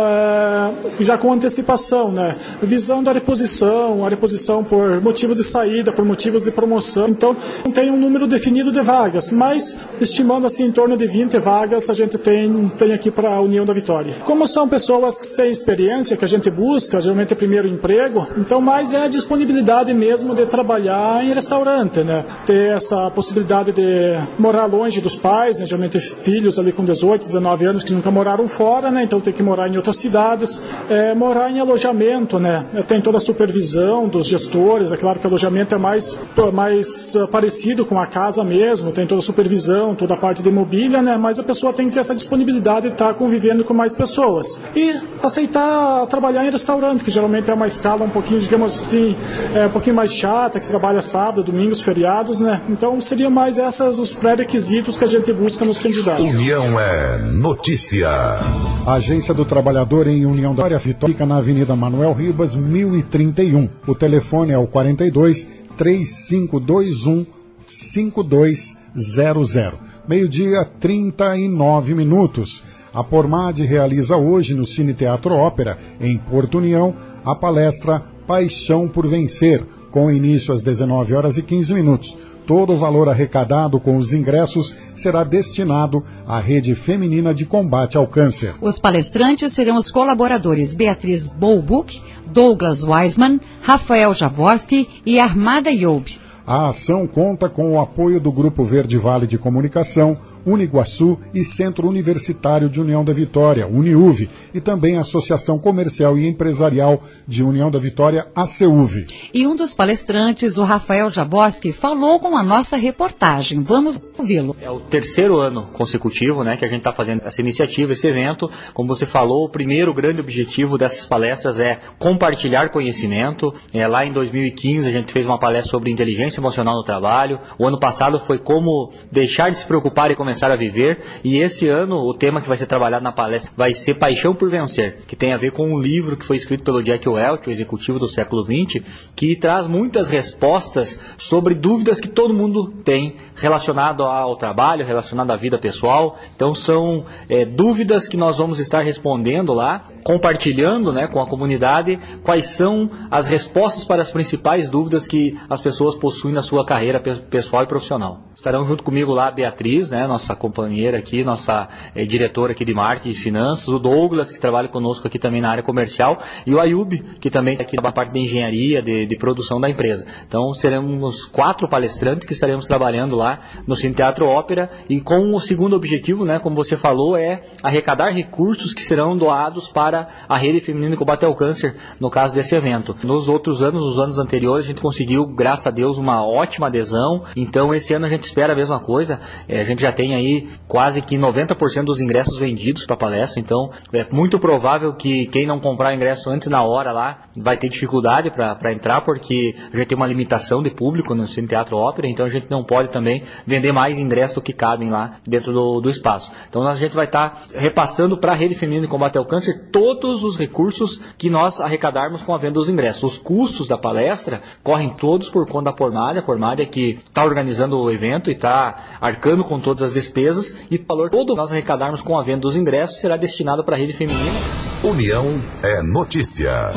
é, já com antecipação, né? Visão da reposição, a reposição por motivos de saída, por motivos de promoção. Então, não tem um número definido de vagas, mas estimando assim em torno de vinte vagas, a gente tem, tem aqui para a União da Vitória. Como são pessoas sem experiência, que a gente busca, geralmente é primeiro emprego, então mais é a disponibilidade mesmo de trabalhar em restaurante, né? Ter essa possibilidade de morar longe dos pais, né? Geralmente filhos ali com dezoito, dezenove anos que nunca moraram fora, né? Então tem que morar em outras cidades, é, morar em alojamento, né? Tem toda a supervisão dos gestores, é claro que o alojamento é mais, mais uh, parecido com a casa mesmo, tem toda a supervisão, toda a parte de mobília, né? Mas a pessoa tem que ter essa disponibilidade de estar convivendo com mais pessoas. E aceitar trabalhar em restaurante, que geralmente é uma escala um pouquinho, digamos assim, é um pouquinho mais chata, que trabalha sábado, domingos, feriados, né? Então seriam mais esses os pré-requisitos que a gente busca nos candidatos. União é notícia. A Agência do Trabalhador em União da Vitória fica na Avenida Manuel Ribas, mil e trinta e um. O telefone é o quarenta e dois, três cinco dois um, cinco dois zero zero. Meio-dia, trinta e nove minutos. A Pormad realiza hoje no Cine Teatro Ópera, em Porto União, a palestra Paixão por Vencer, com início às dezenove horas e quinze minutos. Todo o valor arrecadado com os ingressos será destinado à Rede Feminina de Combate ao Câncer. Os palestrantes serão os colaboradores Beatriz Bolbuck, Douglas Wiseman, Rafael Jaworski e Armada Youb. A ação conta com o apoio do Grupo Verde Vale de Comunicação, Uniguaçu e Centro Universitário de União da Vitória, Uniuv, e também a Associação Comercial e Empresarial de União da Vitória, A C U V. E um dos palestrantes, o Rafael Jaworski, falou com a nossa reportagem. Vamos ouvi-lo. É o terceiro ano consecutivo, né, que a gente está fazendo essa iniciativa, esse evento. Como você falou, o primeiro grande objetivo dessas palestras é compartilhar conhecimento. É, lá em dois mil e quinze a gente fez uma palestra sobre inteligência emocional no trabalho. O ano passado foi como deixar de se preocupar e começar a viver. E esse ano o tema que vai ser trabalhado na palestra vai ser Paixão por Vencer, que tem a ver com um livro que foi escrito pelo Jack Welch, o executivo do século vinte, que traz muitas respostas sobre dúvidas que todo mundo tem relacionado ao trabalho, relacionado à vida pessoal. Então são é, dúvidas que nós vamos estar respondendo lá, compartilhando, né, com a comunidade quais são as respostas para as principais dúvidas que as pessoas possuem possuem na sua carreira pessoal e profissional. Estarão junto comigo lá a Beatriz, né, nossa companheira aqui, nossa eh, diretora aqui de marketing e finanças, o Douglas, que trabalha conosco aqui também na área comercial, e o Ayub, que também está aqui na parte de engenharia, de, de produção da empresa. Então seremos quatro palestrantes que estaremos trabalhando lá no Cine Teatro Ópera, e com o segundo objetivo, né, como você falou, é arrecadar recursos que serão doados para a Rede Feminina de Combate ao Câncer, no caso desse evento. Nos outros anos, nos anos anteriores, a gente conseguiu, graças a Deus, uma ótima adesão. Então esse ano a gente espera a mesma coisa. É, a gente já tem aí quase que noventa por cento dos ingressos vendidos para a palestra, então é muito provável que quem não comprar o ingresso antes na hora lá vai ter dificuldade para entrar, porque a gente tem uma limitação de público no Cine Teatro Ópera, então a gente não pode também vender mais ingressos do que cabem lá dentro do, do espaço. Então a gente vai estar tá repassando para a Rede Feminina de Combate ao Câncer todos os recursos que nós arrecadarmos com a venda dos ingressos. Os custos da palestra correm todos por conta da Pormalha, a Pormalha que está organizando o evento e está arcando com todas as despesas, e o valor todo que nós arrecadarmos com a venda dos ingressos será destinado para a Rede Feminina. União é notícia.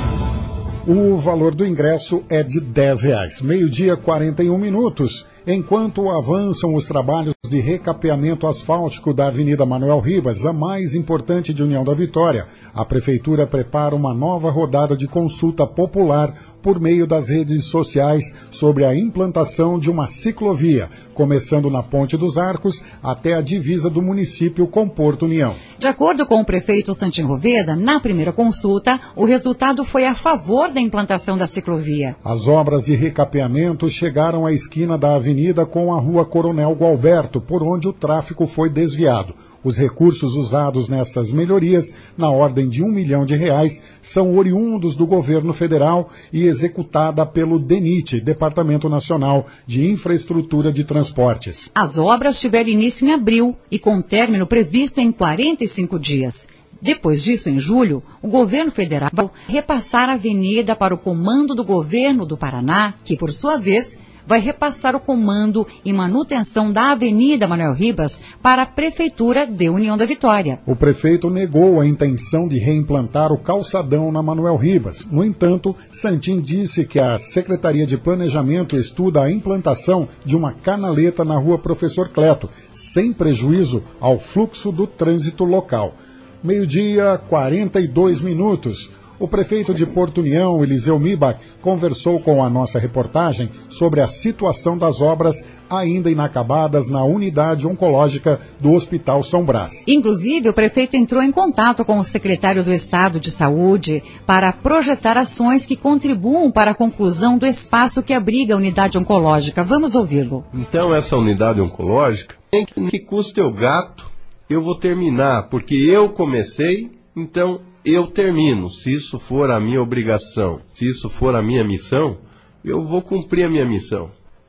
O valor do ingresso é de dez reais. Meio-dia, quarenta e um minutos. Enquanto avançam os trabalhos de recapeamento asfáltico da Avenida Manuel Ribas, a mais importante de União da Vitória, a Prefeitura prepara uma nova rodada de consulta popular por meio das redes sociais sobre a implantação de uma ciclovia, começando na Ponte dos Arcos até a divisa do município com Porto União. De acordo com o prefeito Santinho Roveda, na primeira consulta, o resultado foi a favor da implantação da ciclovia. As obras de recapeamento chegaram à esquina da avenida com a Rua Coronel Gualberto, por onde o tráfego foi desviado. Os recursos usados nessas melhorias, na ordem de um milhão de reais, são oriundos do governo federal e executada pelo DENIT, Departamento Nacional de Infraestrutura de Transportes. As obras tiveram início em abril e com término previsto em quarenta e cinco dias. Depois disso, em julho, o governo federal vai repassar a avenida para o comando do governo do Paraná, que, por sua vez, vai repassar o comando e manutenção da Avenida Manuel Ribas para a Prefeitura de União da Vitória. O prefeito negou a intenção de reimplantar o calçadão na Manuel Ribas. No entanto, Santin disse que a Secretaria de Planejamento estuda a implantação de uma canaleta na Rua Professor Cleto, sem prejuízo ao fluxo do trânsito local. Meio-dia, quarenta e dois minutos. O prefeito de Porto União, Eliseu Mibach, conversou com a nossa reportagem sobre a situação das obras ainda inacabadas na unidade oncológica do Hospital São Brás. Inclusive, o prefeito entrou em contato com o secretário do Estado de Saúde para projetar ações que contribuam para a conclusão do espaço que abriga a unidade oncológica. Vamos ouvi-lo. Então, essa unidade oncológica, em que custe o gato, eu vou terminar, porque eu comecei, então eu termino. Se isso for a minha obrigação, se isso for a minha missão, eu vou cumprir a minha missão.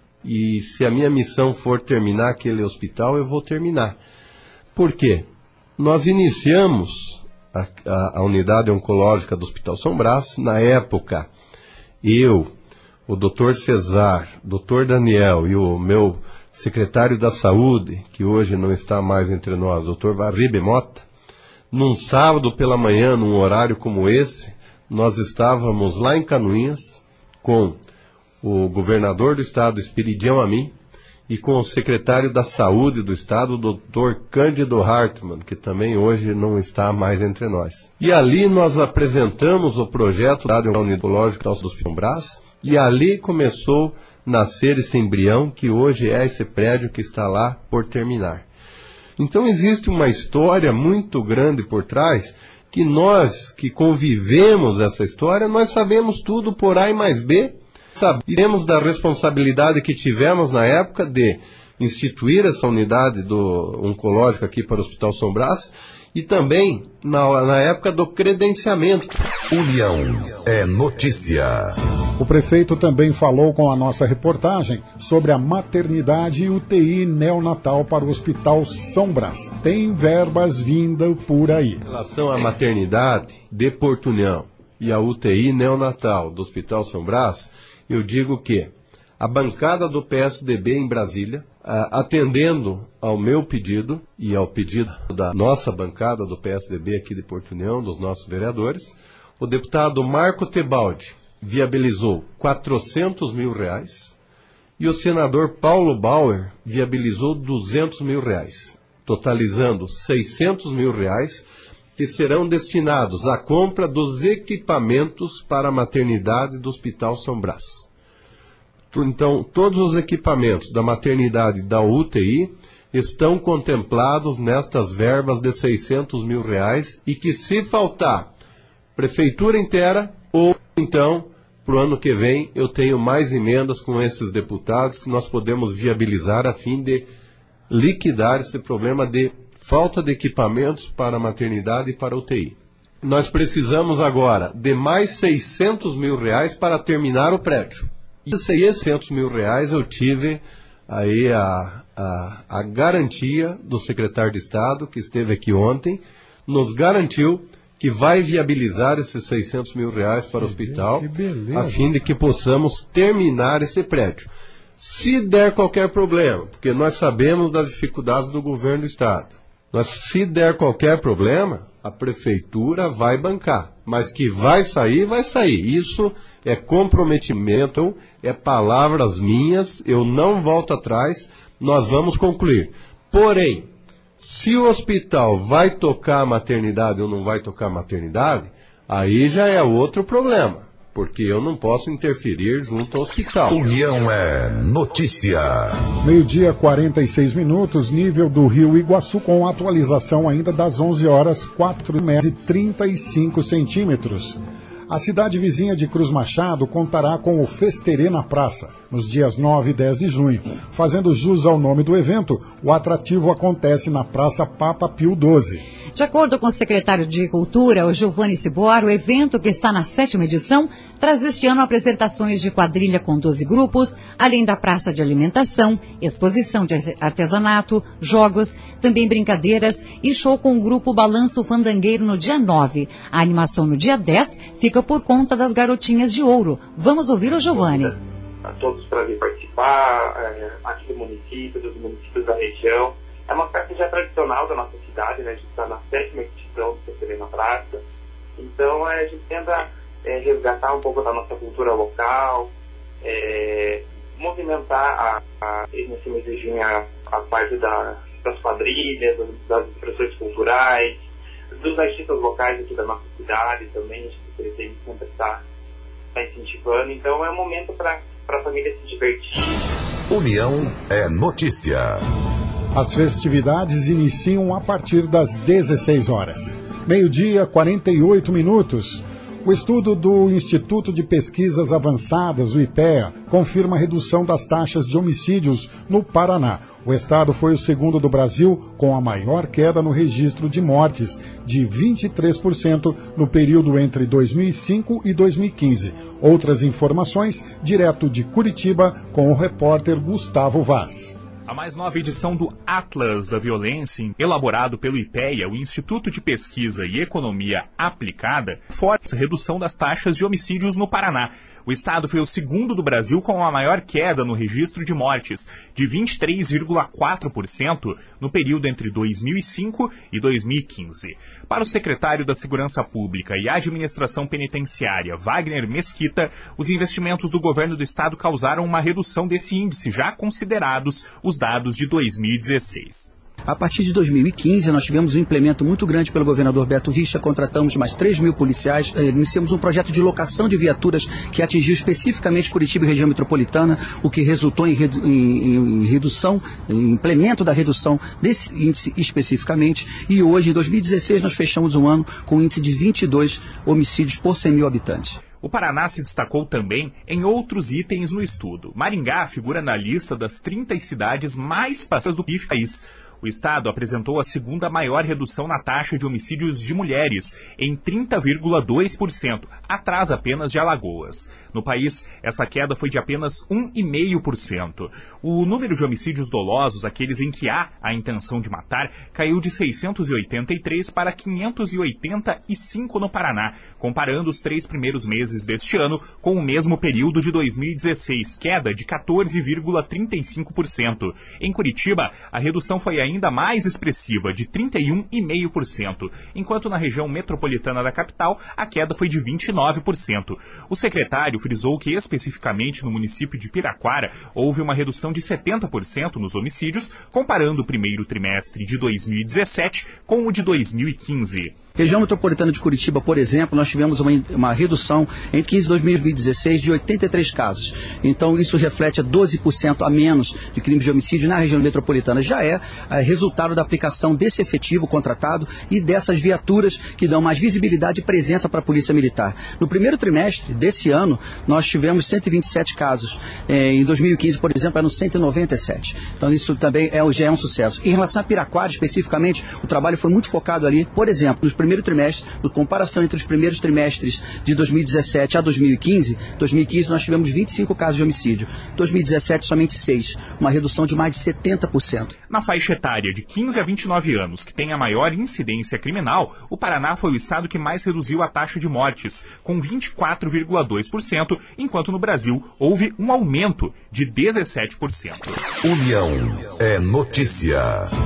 E se a minha missão for terminar aquele hospital, eu vou terminar. Por quê? Nós iniciamos a, a, a unidade oncológica do Hospital São Brás, na época, eu, o doutor Cesar, doutor Daniel e o meu secretário da Saúde, que hoje não está mais entre nós, doutor Varribe Mota, num sábado pela manhã, num horário como esse, nós estávamos lá em Canoinhas com o governador do estado, Espiridião Amin, e com o secretário da Saúde do estado, o doutor Cândido Hartmann, que também hoje não está mais entre nós. E ali nós apresentamos o projeto da unidade oncológica do Hospital Brás, e ali começou a nascer esse embrião, que hoje é esse prédio que está lá por terminar. Então existe uma história muito grande por trás, que nós que convivemos essa história, nós sabemos tudo por A e mais B, sabemos da responsabilidade que tivemos na época de instituir essa unidade do oncológica aqui para o Hospital São Brás, e também na, na época do credenciamento. União é notícia. O prefeito também falou com a nossa reportagem sobre a maternidade e U T I neonatal para o Hospital São Brás. Tem verbas vindo por aí. Em relação à maternidade de Porto União e a U T I neonatal do Hospital São Brás, eu digo que a bancada do P S D B em Brasília, atendendo ao meu pedido e ao pedido da nossa bancada do P S D B aqui de Porto União, dos nossos vereadores, o deputado Marco Tebaldi viabilizou quatrocentos mil reais e o senador Paulo Bauer viabilizou duzentos mil reais, totalizando seiscentos mil reais, que serão destinados à compra dos equipamentos para a maternidade do Hospital São Brás. Então, todos os equipamentos da maternidade e da U T I estão contemplados nestas verbas de seiscentos mil reais e que, se faltar prefeitura inteira, ou então, para o ano que vem, eu tenho mais emendas com esses deputados que nós podemos viabilizar a fim de liquidar esse problema de falta de equipamentos para a maternidade e para a U T I. Nós precisamos agora de mais seiscentos mil reais para terminar o prédio. E seiscentos mil reais eu tive aí a, a, a garantia do secretário de Estado, que esteve aqui ontem, nos garantiu que vai viabilizar esses seiscentos mil reais para o hospital, a fim de que possamos terminar esse prédio. Se der qualquer problema, porque nós sabemos das dificuldades do governo do Estado, mas se der qualquer problema, a prefeitura vai bancar. Mas que vai sair, vai sair. Isso é comprometimento, é palavras minhas, eu não volto atrás, nós vamos concluir. Porém, se o hospital vai tocar a maternidade ou não vai tocar a maternidade, aí já é outro problema, porque eu não posso interferir junto ao hospital. União é notícia. Meio-dia, quarenta e seis minutos, nível do Rio Iguaçu com atualização ainda das onze horas, quatro metros e trinta e cinco centímetros. A cidade vizinha de Cruz Machado contará com o Festerê na Praça, nos dias nove e dez de junho. Fazendo jus ao nome do evento, o atrativo acontece na Praça Papa Pio doze. De acordo com o secretário de Cultura, o Giovanni Cibor, o evento, que está na sétima edição, traz este ano apresentações de quadrilha com doze grupos, além da praça de alimentação, exposição de artesanato, jogos, também brincadeiras e show com o grupo Balanço Fandangueiro no dia nove. A animação no dia dez fica por conta das Garotinhas de Ouro. Vamos ouvir o Giovanni. A todos para vir participar, é, aqui do município, dos municípios da região. É uma festa já tradicional da nossa cidade, né? A gente está na sétima edição do Festerê na Praça. Então, é, a gente tenta é, resgatar um pouco da nossa cultura local, é, movimentar a, a, nesse mês de junho a, a parte da, das quadrilhas, das expressões culturais, dos artistas locais aqui da nossa cidade também. A gente pretende sempre estar tá incentivando. Então, é um momento para a família se divertir. União é notícia. As festividades iniciam a partir das dezesseis horas. Meio-dia, quarenta e oito minutos. O estudo do Instituto de Pesquisas Avançadas, o I P E A, confirma a redução das taxas de homicídios no Paraná. O estado foi o segundo do Brasil com a maior queda no registro de mortes, de vinte e três por cento no período entre dois mil e cinco e dois mil e quinze. Outras informações, direto de Curitiba, com o repórter Gustavo Vaz. A mais nova edição do Atlas da Violência, elaborado pelo I P E A, o Instituto de Pesquisa e Economia Aplicada, força a redução das taxas de homicídios no Paraná. O estado foi o segundo do Brasil com a maior queda no registro de mortes, de vinte e três vírgula quatro por cento no período entre dois mil e cinco e dois mil e quinze. Para o secretário da Segurança Pública e Administração Penitenciária, Wagner Mesquita, os investimentos do governo do estado causaram uma redução desse índice, já considerados os dados de dois mil e dezesseis. A partir de dois mil e quinze, nós tivemos um implemento muito grande pelo governador Beto Richa, contratamos mais três mil policiais, iniciamos um projeto de locação de viaturas que atingiu especificamente Curitiba e região metropolitana, o que resultou em, redu em, em redução, em implemento da redução desse índice especificamente, e hoje, em dois mil e dezesseis, nós fechamos um ano com um índice de vinte e dois homicídios por cem mil habitantes. O Paraná se destacou também em outros itens no estudo. Maringá figura na lista das trinta cidades mais passadas do país. O estado apresentou a segunda maior redução na taxa de homicídios de mulheres, em trinta vírgula dois por cento, atrás apenas de Alagoas. No país, essa queda foi de apenas um vírgula cinco por cento. O número de homicídios dolosos, aqueles em que há a intenção de matar, caiu de seiscentos e oitenta e três para quinhentos e oitenta e cinco no Paraná, comparando os três primeiros meses deste ano com o mesmo período de dois mil e dezesseis, queda de quatorze vírgula trinta e cinco por cento. Em Curitiba, a redução foi ainda ainda mais expressiva, de trinta e um vírgula cinco por cento, enquanto na região metropolitana da capital a queda foi de vinte e nove por cento. O secretário frisou que especificamente no município de Piraquara houve uma redução de setenta por cento nos homicídios, comparando o primeiro trimestre de dois mil e dezessete com o de dois mil e quinze. Região metropolitana de Curitiba, por exemplo, nós tivemos uma, uma redução entre quinze e dois mil e dezesseis de oitenta e três casos. Então isso reflete a doze por cento a menos de crimes de homicídio na região metropolitana. Já é, é resultado da aplicação desse efetivo contratado e dessas viaturas que dão mais visibilidade e presença para a Polícia Militar. No primeiro trimestre desse ano, nós tivemos cento e vinte e sete casos. É, em dois mil e quinze, por exemplo, eram cento e noventa e sete. Então isso também é, já é um sucesso. Em relação a Piraquara, especificamente, o trabalho foi muito focado ali, por exemplo, nos primeiro trimestre, em comparação entre os primeiros trimestres de dois mil e dezessete a dois mil e quinze, dois mil e quinze nós tivemos vinte e cinco casos de homicídio, dois mil e dezessete somente seis, uma redução de mais de setenta por cento. Na faixa etária de quinze a vinte e nove anos, que tem a maior incidência criminal, o Paraná foi o estado que mais reduziu a taxa de mortes, com vinte e quatro vírgula dois por cento, enquanto no Brasil houve um aumento de dezessete por cento. União é notícia.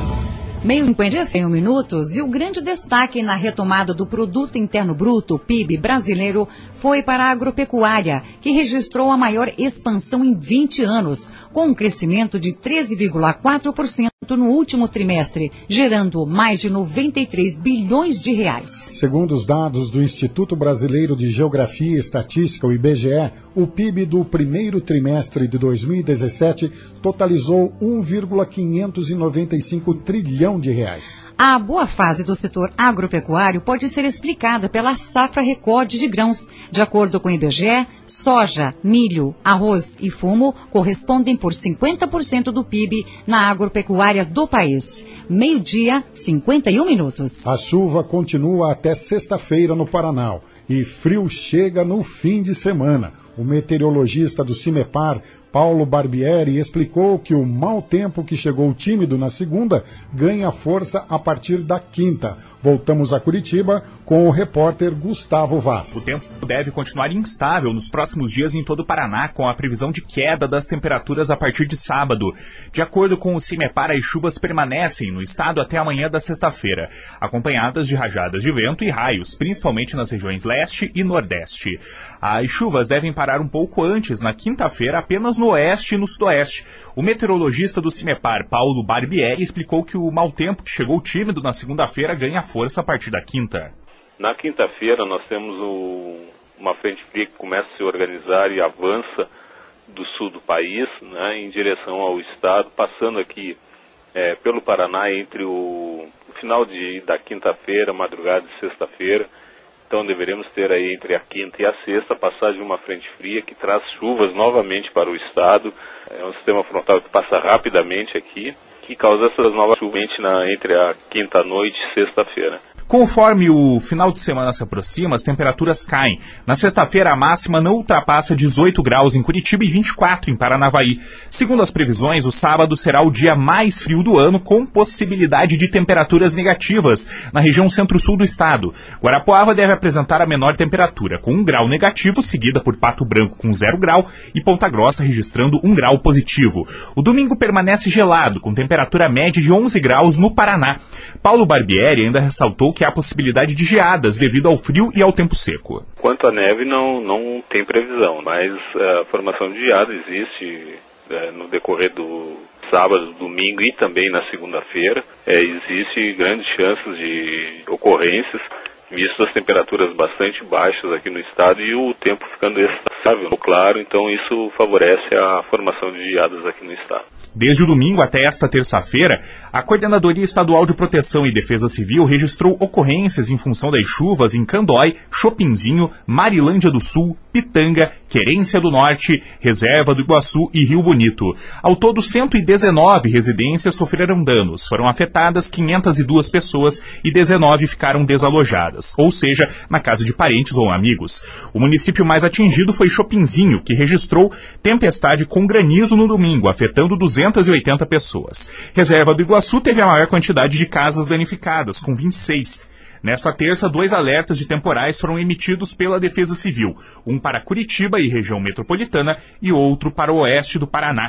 Meio cinquenta e cinco minutos, e o grande destaque na retomada do Produto Interno Bruto, P I B, brasileiro foi para a agropecuária, que registrou a maior expansão em vinte anos, com um crescimento de treze vírgula quatro por cento no último trimestre, gerando mais de noventa e três bilhões de reais. Segundo os dados do Instituto Brasileiro de Geografia e Estatística, o I B G E, o P I B do primeiro trimestre de dois mil e dezessete totalizou um vírgula quinhentos e noventa e cinco trilhão de reais. A boa fase do setor agropecuário pode ser explicada pela safra recorde de grãos. De acordo com o I B G E, soja, milho, arroz e fumo correspondem por cinquenta por cento do P I B na agropecuária do país. Meio-dia, cinquenta e um minutos. A chuva continua até sexta-feira no Paraná e frio chega no fim de semana. O meteorologista do CIMEPAR, Paulo Barbieri, explicou que o mau tempo que chegou tímido na segunda ganha força a partir da quinta. Voltamos a Curitiba com o repórter Gustavo Vaz. O tempo deve continuar instável nos próximos dias em todo o Paraná, com a previsão de queda das temperaturas a partir de sábado. De acordo com o CIMEPAR, as chuvas permanecem no estado até amanhã da sexta-feira, acompanhadas de rajadas de vento e raios, principalmente nas regiões leste e nordeste. As chuvas devem parar um pouco antes, na quinta-feira, apenas no oeste e no sudoeste. O meteorologista do CIMEPAR, Paulo Barbieri, explicou que o mau tempo que chegou tímido na segunda-feira ganha força a partir da quinta. Na quinta-feira nós temos o, uma frente fria que começa a se organizar e avança do sul do país, né, em direção ao estado, passando aqui é, pelo Paraná entre o, o final de, da quinta-feira, madrugada de sexta-feira. Então deveremos ter aí entre a quinta e a sexta a passagem de uma frente fria que traz chuvas novamente para o estado. É um sistema frontal que passa rapidamente aqui, que causa essas novas chuvas na, entre a quinta-noite e sexta-feira. Conforme o final de semana se aproxima, as temperaturas caem. Na sexta-feira, a máxima não ultrapassa dezoito graus em Curitiba e vinte e quatro em Paranavaí. Segundo as previsões, o sábado será o dia mais frio do ano, com possibilidade de temperaturas negativas na região centro-sul do estado. Guarapuava deve apresentar a menor temperatura, com um grau negativo, seguida por Pato Branco com zero grau e Ponta Grossa registrando um grau positivo. O domingo permanece gelado, com temperatura média de onze graus no Paraná. Paulo Barbieri ainda ressaltou que há possibilidade de geadas devido ao frio e ao tempo seco. Quanto à neve, não, não tem previsão, mas a formação de geada existe é, no decorrer do sábado, domingo e também na segunda-feira. É, existe grandes chances de ocorrências, visto as temperaturas bastante baixas aqui no estado e o tempo ficando estável, claro, então isso favorece a formação de geadas aqui no estado. Desde o domingo até esta terça-feira, a Coordenadoria Estadual de Proteção e Defesa Civil registrou ocorrências em função das chuvas em Candói, Chopinzinho, Marilândia do Sul, Pitanga, Querência do Norte, Reserva do Iguaçu e Rio Bonito. Ao todo, cento e dezenove residências sofreram danos. Foram afetadas quinhentas e duas pessoas e dezenove ficaram desalojadas, ou seja, na casa de parentes ou amigos. O município mais atingido foi Chopinzinho, que registrou tempestade com granizo no domingo, afetando duzentas e oitenta pessoas. Reserva do Iguaçu teve a maior quantidade de casas danificadas, com vinte e seis. Nesta terça, dois alertas de temporais foram emitidos pela Defesa Civil, um para Curitiba e região metropolitana e outro para o oeste do Paraná.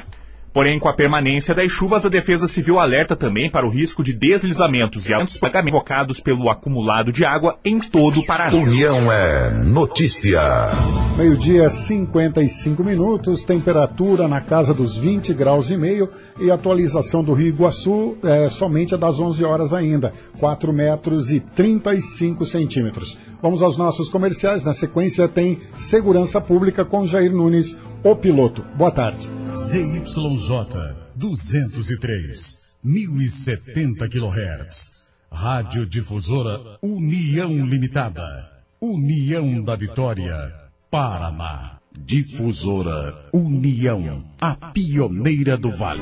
Porém, com a permanência das chuvas, a Defesa Civil alerta também para o risco de deslizamentos e altos pagamentos provocados pelo acumulado de água em todo o Paraná. União é notícia. Meio-dia, cinquenta e cinco minutos, temperatura na casa dos vinte graus e meio e atualização do Rio Iguaçu é, somente a das onze horas ainda, quatro metros e trinta e cinco centímetros. Vamos aos nossos comerciais, na sequência tem Segurança Pública com Jair Nunes, o piloto. Boa tarde. Z Y J duzentos e três, mil e setenta quilohertz. Rádio Difusora União Limitada. União da Vitória, Paraná. Difusora União, a pioneira do Vale.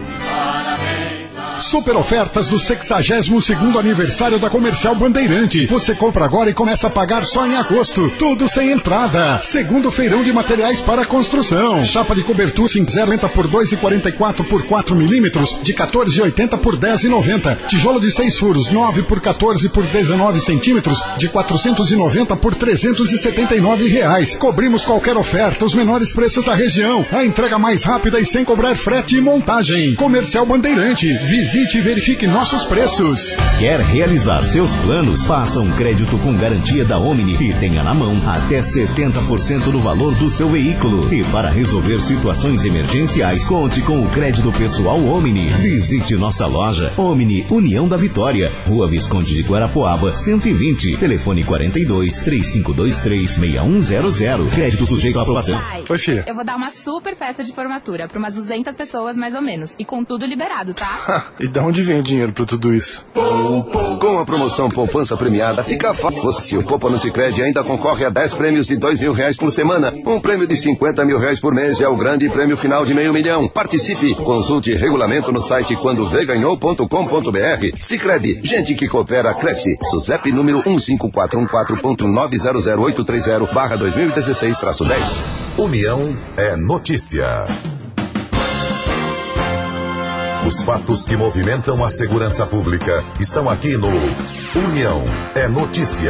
Super ofertas do sexagésimo segundo aniversário da Comercial Bandeirante. Você compra agora e começa a pagar só em agosto. Tudo sem entrada. Segundo feirão de materiais para construção. Chapa de cobertura cinquenta por dois e quarenta e quatro por quatro milímetros de quatorze e oitenta por dez e noventa. Tijolo de seis furos nove por quatorze por dezenove centímetros de quatrocentos e noventa por trezentos e setenta e nove reais. Cobrimos qualquer oferta, os menores preços da região. A entrega mais rápida e sem cobrar frete e montagem. Comercial Bandeirante. Visite e verifique nossos preços. Quer realizar seus planos? Faça um crédito com garantia da Omni e tenha na mão até setenta por cento do valor do seu veículo. E para resolver situações emergenciais, conte com o crédito pessoal Omni. Visite nossa loja Omni União da Vitória, Rua Visconde de Guarapuava, cento e vinte. Telefone quarenta e dois, três cinco dois três, seis um zero zero. Crédito sujeito à aprovação. Oi, filha. Eu vou dar uma super festa de formatura para umas duzentas pessoas mais ou menos. E com tudo liberado, tá? E de onde vem o dinheiro pra tudo isso? Com a promoção Poupança Premiada, fica fácil. Você, o Poupa no Sicredi, ainda concorre a dez prêmios de dois mil reais por semana. Um prêmio de cinquenta mil reais por mês é o grande prêmio final de meio milhão. Participe. Consulte regulamento no site quando vê ganhou ponto com ponto br. Sicredi, gente que coopera, cresce. SUSEP número um cinco quatro um quatro ponto nove zero zero oito três zero barra dois mil e dezesseis traço dez. União é notícia. Os fatos que movimentam a segurança pública estão aqui no União é Notícia.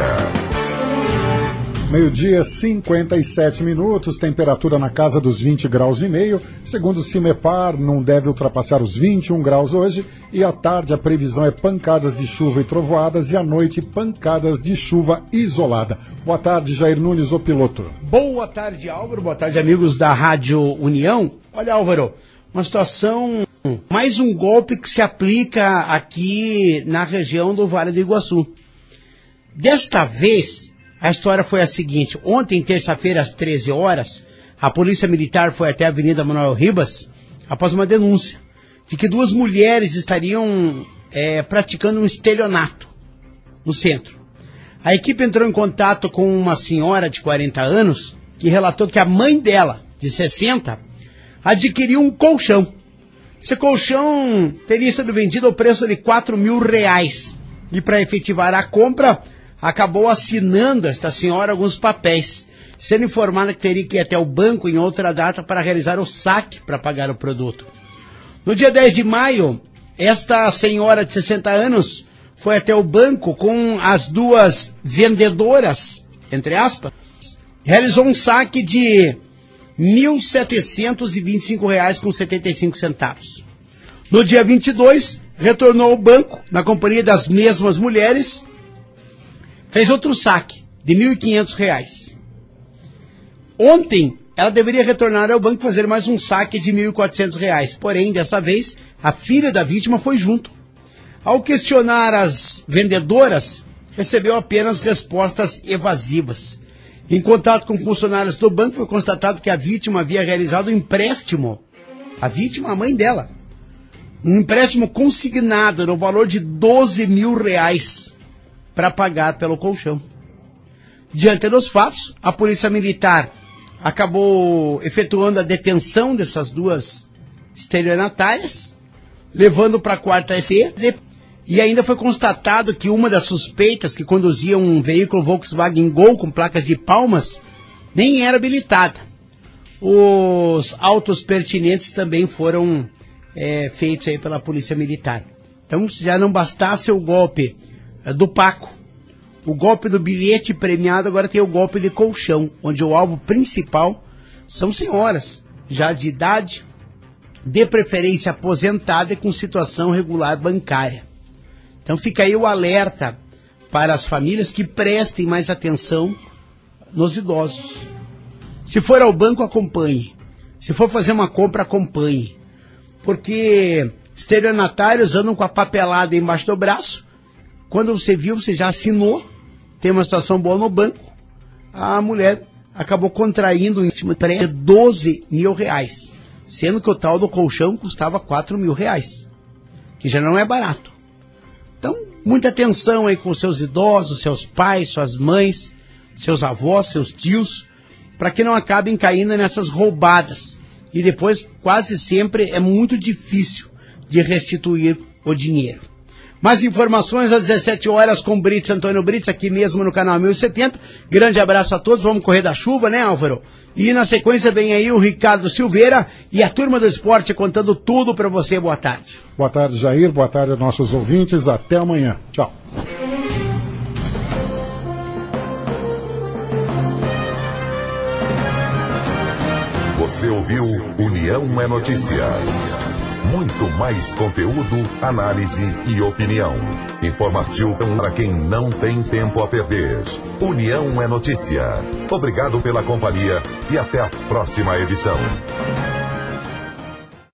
Meio-dia, cinquenta e sete minutos, temperatura na casa dos vinte graus e meio. Segundo o Cimepar, não deve ultrapassar os vinte e um graus hoje. E à tarde a previsão é pancadas de chuva e trovoadas e à noite pancadas de chuva isolada. Boa tarde, Jair Nunes, o piloto. Boa tarde, Álvaro. Boa tarde, amigos da Rádio União. Olha, Álvaro, uma situação... Mais um golpe que se aplica aqui na região do Vale do Iguaçu. Desta vez, a história foi a seguinte. Ontem, terça-feira, às treze horas, a Polícia Militar foi até a Avenida Manuel Ribas após uma denúncia de que duas mulheres estariam é, praticando um estelionato no centro. A equipe entrou em contato com uma senhora de quarenta anos que relatou que a mãe dela, de sessenta, adquiriu um colchão. Esse colchão teria sido vendido ao preço de quatro mil reais. E para efetivar a compra, acabou assinando esta senhora alguns papéis, sendo informada que teria que ir até o banco em outra data para realizar o saque para pagar o produto. No dia dez de maio, esta senhora de sessenta anos foi até o banco com as duas vendedoras, entre aspas, realizou um saque de mil setecentos e vinte e cinco reais com setenta e cinco centavos. No dia vinte e dois, retornou ao banco, na companhia das mesmas mulheres, fez outro saque de mil e quinhentos reais. Ontem, ela deveria retornar ao banco e fazer mais um saque de mil e quatrocentos reais. Porém, dessa vez, a filha da vítima foi junto. Ao questionar as vendedoras, recebeu apenas respostas evasivas. Em contato com funcionários do banco, foi constatado que a vítima havia realizado um empréstimo. A vítima, a mãe dela. Um empréstimo consignado no valor de doze mil reais para pagar pelo colchão. Diante dos fatos, a Polícia Militar acabou efetuando a detenção dessas duas estelionatárias, levando para a quarta S E, e ainda foi constatado que uma das suspeitas, que conduzia um veículo Volkswagen Gol com placas de Palmas, nem era habilitada. Os autos pertinentes também foram é, feitos aí pela Polícia Militar. Então, se já não bastasse o golpe é, do Paco, o golpe do bilhete premiado, agora tem o golpe de colchão, onde o alvo principal são senhoras, já de idade, de preferência aposentada e com situação regular bancária. Então fica aí o alerta para as famílias que prestem mais atenção nos idosos. Se for ao banco, acompanhe. Se for fazer uma compra, acompanhe. Porque estelionatários andam com a papelada embaixo do braço. Quando você viu, você já assinou, tem uma situação boa no banco, a mulher acabou contraindo um empréstimo de doze mil reais, sendo que o tal do colchão custava quatro mil reais, que já não é barato. Então, muita atenção aí com seus idosos, seus pais, suas mães, seus avós, seus tios, para que não acabem caindo nessas roubadas. E depois, quase sempre, é muito difícil de restituir o dinheiro. Mais informações às dezessete horas com Brits, Antônio Brits, aqui mesmo no canal mil e setenta. Grande abraço a todos, vamos correr da chuva, né, Álvaro? E na sequência vem aí o Ricardo Silveira e a turma do esporte contando tudo para você. Boa tarde. Boa tarde, Jair. Boa tarde aos nossos ouvintes. Até amanhã. Tchau. Você ouviu União é Notícia. Muito mais conteúdo, análise e opinião. Informação para quem não tem tempo a perder. União é Notícia. Obrigado pela companhia e até a próxima edição.